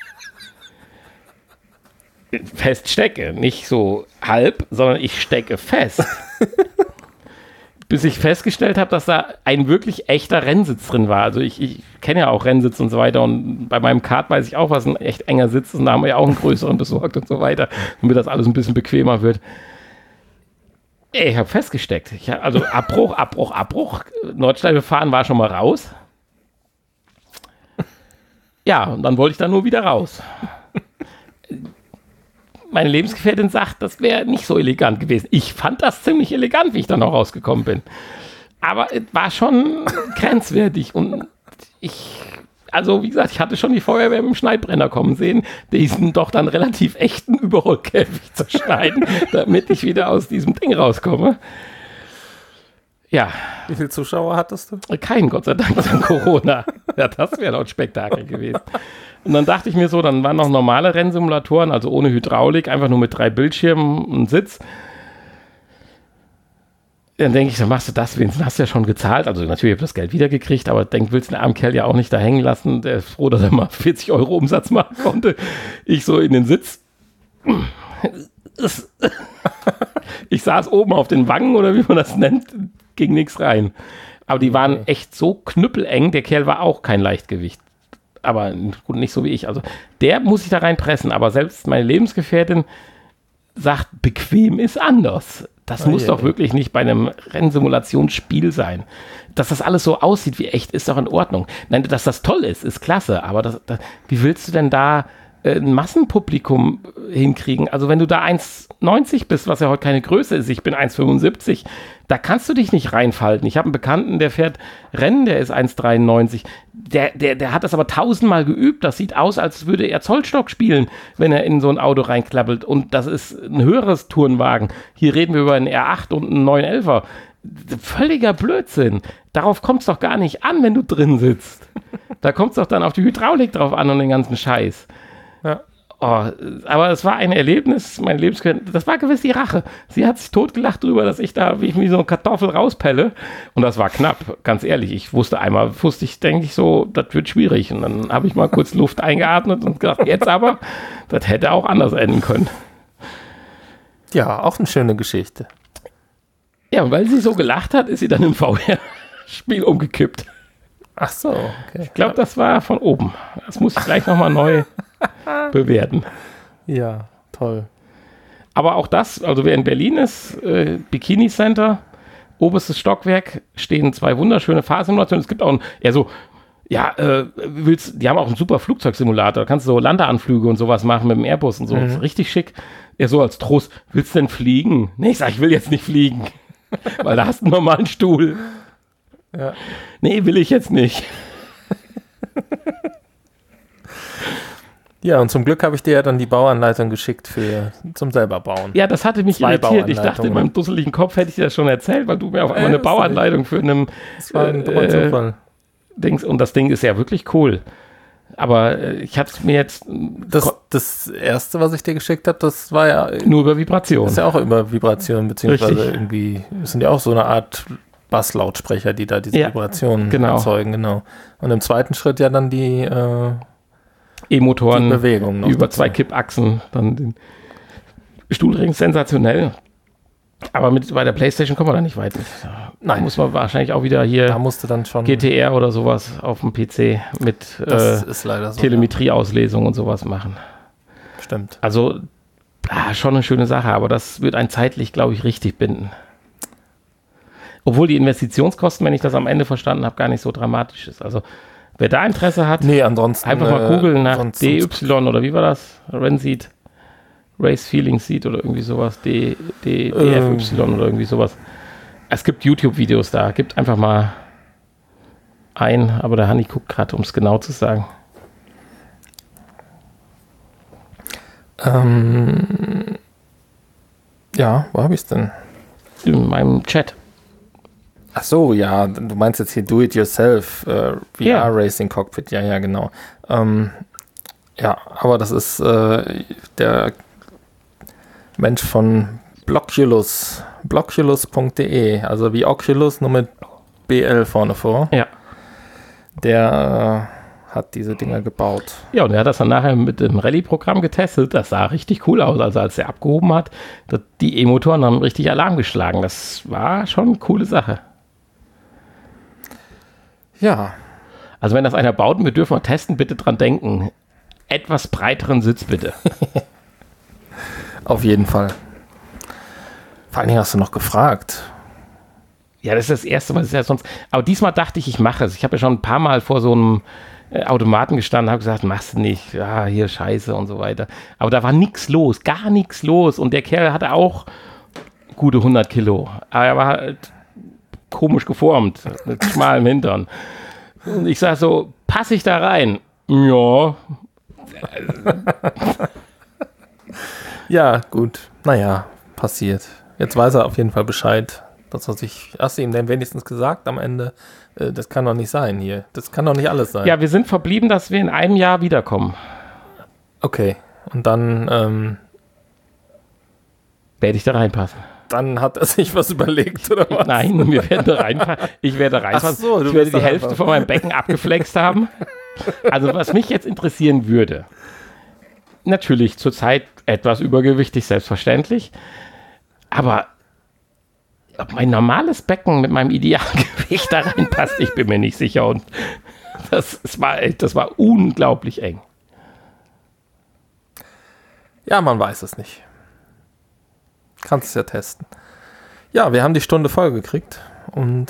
Feststecke, nicht so halb, sondern ich stecke fest. Bis ich festgestellt habe, dass da ein wirklich echter Rennsitz drin war. Also ich, ich kenne ja auch Rennsitz und so weiter und bei meinem Kart weiß ich auch, was ein echt enger Sitz ist und da haben wir ja auch einen größeren besorgt und so weiter, damit das alles ein bisschen bequemer wird. Ey, ich habe festgesteckt. Ich hab, also Abbruch, Abbruch, Abbruch. Nordschleife fahren war schon mal raus. Ja, und dann wollte ich da nur wieder raus. Meine Lebensgefährtin sagt, das wäre nicht so elegant gewesen. Ich fand das ziemlich elegant, wie ich dann noch rausgekommen bin. Aber es war schon grenzwertig. Und ich, also wie gesagt, ich hatte schon die Feuerwehr mit dem Schneidbrenner kommen sehen, diesen doch dann relativ echten Überrollkäfig zerschneiden, damit ich wieder aus diesem Ding rauskomme. Ja. Wie viele Zuschauer hattest du? Keinen, Gott sei Dank, wegen Corona. Ja, das wäre doch ein Spektakel gewesen. Und dann dachte ich mir so, dann waren noch normale Rennsimulatoren, also ohne Hydraulik, einfach nur mit drei Bildschirmen und Sitz. Dann denke ich, dann machst du das, wenigstens hast du ja schon gezahlt. Also natürlich habe ich das Geld wiedergekriegt, aber denk, willst du den armen Kerl ja auch nicht da hängen lassen. Der ist froh, dass er mal vierzig Euro Umsatz machen konnte. Ich so in den Sitz. Ich saß oben auf den Wangen oder wie man das nennt, ging nichts rein. Aber die waren echt so knüppeleng. Der Kerl war auch kein Leichtgewicht. Aber gut, nicht so wie ich. Also der muss sich da reinpressen. Aber selbst meine Lebensgefährtin sagt, bequem ist anders. Das oh, muss je, doch je. wirklich nicht bei einem Rennsimulationsspiel sein. Dass das alles so aussieht wie echt, ist doch in Ordnung. Nein, dass das toll ist, ist klasse. Aber das, das, wie willst du denn da ein Massenpublikum hinkriegen? Also wenn du da eins neunzig bist, was ja heute keine Größe ist, ich bin eins fünfundsiebzig, da kannst du dich nicht reinfalten. Ich habe einen Bekannten, der fährt Rennen, der ist eins dreiundneunzig, der, der, der hat das aber tausendmal geübt, das sieht aus, als würde er Zollstock spielen, wenn er in so ein Auto reinklappelt und das ist ein höheres Tourenwagen. Hier reden wir über einen R acht und einen neun elfer. Völliger Blödsinn. Darauf kommt es doch gar nicht an, wenn du drin sitzt. Da kommt es doch dann auf die Hydraulik drauf an und den ganzen Scheiß. Ja. Oh, aber es war ein Erlebnis, mein Lebensgefährtin, das war gewiss die Rache. Sie hat sich totgelacht drüber, dass ich da wie ich wie so eine Kartoffel rauspelle. Und das war knapp, ganz ehrlich. Ich wusste einmal, wusste ich, denke ich so, das wird schwierig. Und dann habe ich mal kurz Luft eingeatmet und gedacht, jetzt aber, das hätte auch anders enden können. Ja, auch eine schöne Geschichte. Ja, und weil sie so gelacht hat, ist sie dann im V R-Spiel umgekippt. Ach so, okay. Ich glaube, das war von oben. Das muss ich gleich nochmal neu bewerten. Ja, toll. Aber auch das, also wer in Berlin ist, äh, Bikini Center, oberstes Stockwerk, stehen zwei wunderschöne Fahrsimulationen. Es gibt auch ein, eher so, ja, äh, willst, die haben auch einen super Flugzeugsimulator. Da kannst du so Landeanflüge und sowas machen mit dem Airbus und so. Mhm. Richtig schick. Eher so als Trost, willst du denn fliegen? Nee, ich sag, ich will jetzt nicht fliegen. Weil da hast du einen normalen Stuhl. Ja. Nee, will ich jetzt nicht. Ja, und zum Glück habe ich dir ja dann die Bauanleitung geschickt für zum selber bauen. Ja, das hatte mich Zwei irritiert. Ich dachte, in meinem dusseligen Kopf hätte ich dir das schon erzählt, weil du mir auf einmal äh, eine Bauanleitung für einen das war ein äh, Zufall. Dings, und das Ding ist ja wirklich cool. Aber äh, ich habe es mir jetzt das, das erste, was ich dir geschickt habe, das war ja nur über Vibration. Das ist ja auch über Vibration, beziehungsweise Richtig. irgendwie, das sind ja auch so eine Art Basslautsprecher, die da diese ja, Vibrationen genau. erzeugen, genau. Und im zweiten Schritt ja dann die äh, E-Motoren die Bewegung noch über dazu. zwei Kippachsen, dann den Stuhlring, sensationell. Aber mit, bei der PlayStation kommen wir da nicht weit. Nein. Da muss man wahrscheinlich auch wieder hier Da musste dann schon. G T R oder sowas auf dem P C mit Das äh, ist leider so. Telemetrieauslesung und sowas machen. Ja. Stimmt. Also ah, schon eine schöne Sache, aber das wird einen zeitlich, glaube ich, richtig binden. Obwohl die Investitionskosten, wenn ich das am Ende verstanden habe, gar nicht so dramatisch ist. Also wer da Interesse hat, Nee, ansonsten. einfach mal äh, googeln nach sonst- D Y oder wie war das? Renseed, Race Feeling Seed oder irgendwie sowas, D, D, D F Y oder irgendwie sowas. Es gibt YouTube-Videos da, gibt einfach mal ein, aber der Hanni guckt gerade, um es genau zu sagen. Ähm, ja, wo habe ich es denn? In meinem Chat. Ach so, ja, du meinst jetzt hier Do-It-Yourself, äh, V Ja. R-Racing Cockpit, ja, ja, genau. Ähm, ja, aber das ist äh, der Mensch von Blockulus, blockulus punkt de, also wie Oculus, nur mit B L vorne vor. Ja. Der äh, hat diese Dinger gebaut. Ja, und er hat das dann nachher mit dem Rallye-Programm getestet. Das sah richtig cool aus. Also als er abgehoben hat, das, die E-Motoren haben richtig Alarm geschlagen. Das war schon eine coole Sache. Ja, Also wenn das einer baut und wir dürfen mal testen, bitte dran denken. Etwas breiteren Sitz bitte. auf jeden Fall. Vor allen Dingen hast du noch gefragt. Ja, das ist das erste Mal. Das ist ja sonst. Aber diesmal dachte ich, ich mache es. Ich habe ja schon ein paar Mal vor so einem äh, Automaten gestanden, habe gesagt, machst du nicht. Ja, hier Scheiße und so weiter. Aber da war nichts los, gar nichts los. Und der Kerl hatte auch gute hundert Kilo. Aber er war halt komisch geformt, mit schmalem Hintern. Und ich sage so, passe ich da rein? Ja. Ja, gut. Naja, passiert. Jetzt weiß er auf jeden Fall Bescheid. Das, was ich, hast du ihm denn wenigstens gesagt am Ende? Äh, das kann doch nicht sein hier. Das kann doch nicht alles sein. Ja, wir sind verblieben, dass wir in einem Jahr wiederkommen. Okay. Und dann, ähm, Werde ich da reinpassen? dann hat er sich was überlegt, oder was? Nein, wir werden da reinpassen. Ich werde reinpassen. Ach so, du ich werde bist die da Hälfte einfach- von meinem Becken abgeflext haben. Also was mich jetzt interessieren würde, natürlich zurzeit etwas übergewichtig, selbstverständlich, aber ob mein normales Becken mit meinem Idealgewicht da reinpasst, ich bin mir nicht sicher. Und das, das, war, das war unglaublich eng. Ja, man weiß es nicht. Kannst es ja testen. Ja, wir haben die Stunde voll gekriegt und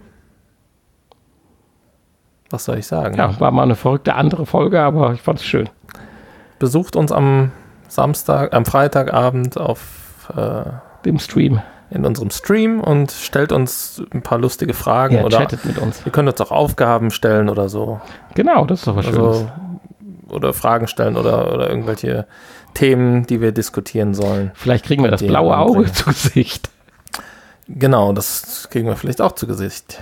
was soll ich sagen? Ja, war mal eine verrückte andere Folge, aber ich fand es schön. Besucht uns am Samstag, am Freitagabend auf äh, Im Stream. in unserem Stream und stellt uns ein paar lustige Fragen Ja, oder chattet mit uns. ihr könnt uns auch Aufgaben stellen oder so. Genau, das ist doch was Schönes. Also, oder Fragen stellen oder, oder irgendwelche Themen, die wir diskutieren sollen. Vielleicht kriegen wir das die blaue Auge anbringen. zu Gesicht. Genau, das kriegen wir vielleicht auch zu Gesicht.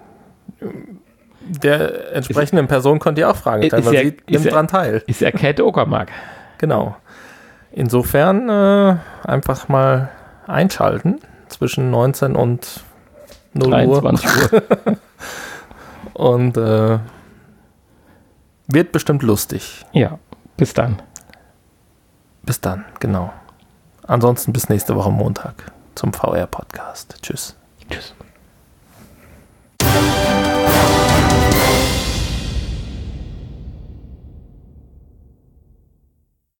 Der entsprechenden Person könnt ihr auch Fragen stellen, ist weil ja- sie ist nimmt ja- dran teil. Ist ja Käthe Uckermark. Genau. Insofern äh, einfach mal einschalten zwischen neunzehn und null Uhr. dreiundzwanzig Uhr. Und äh, wird bestimmt lustig. Ja, bis dann. Bis dann, genau. Ansonsten bis nächste Woche Montag zum V R-Podcast. Tschüss. Tschüss.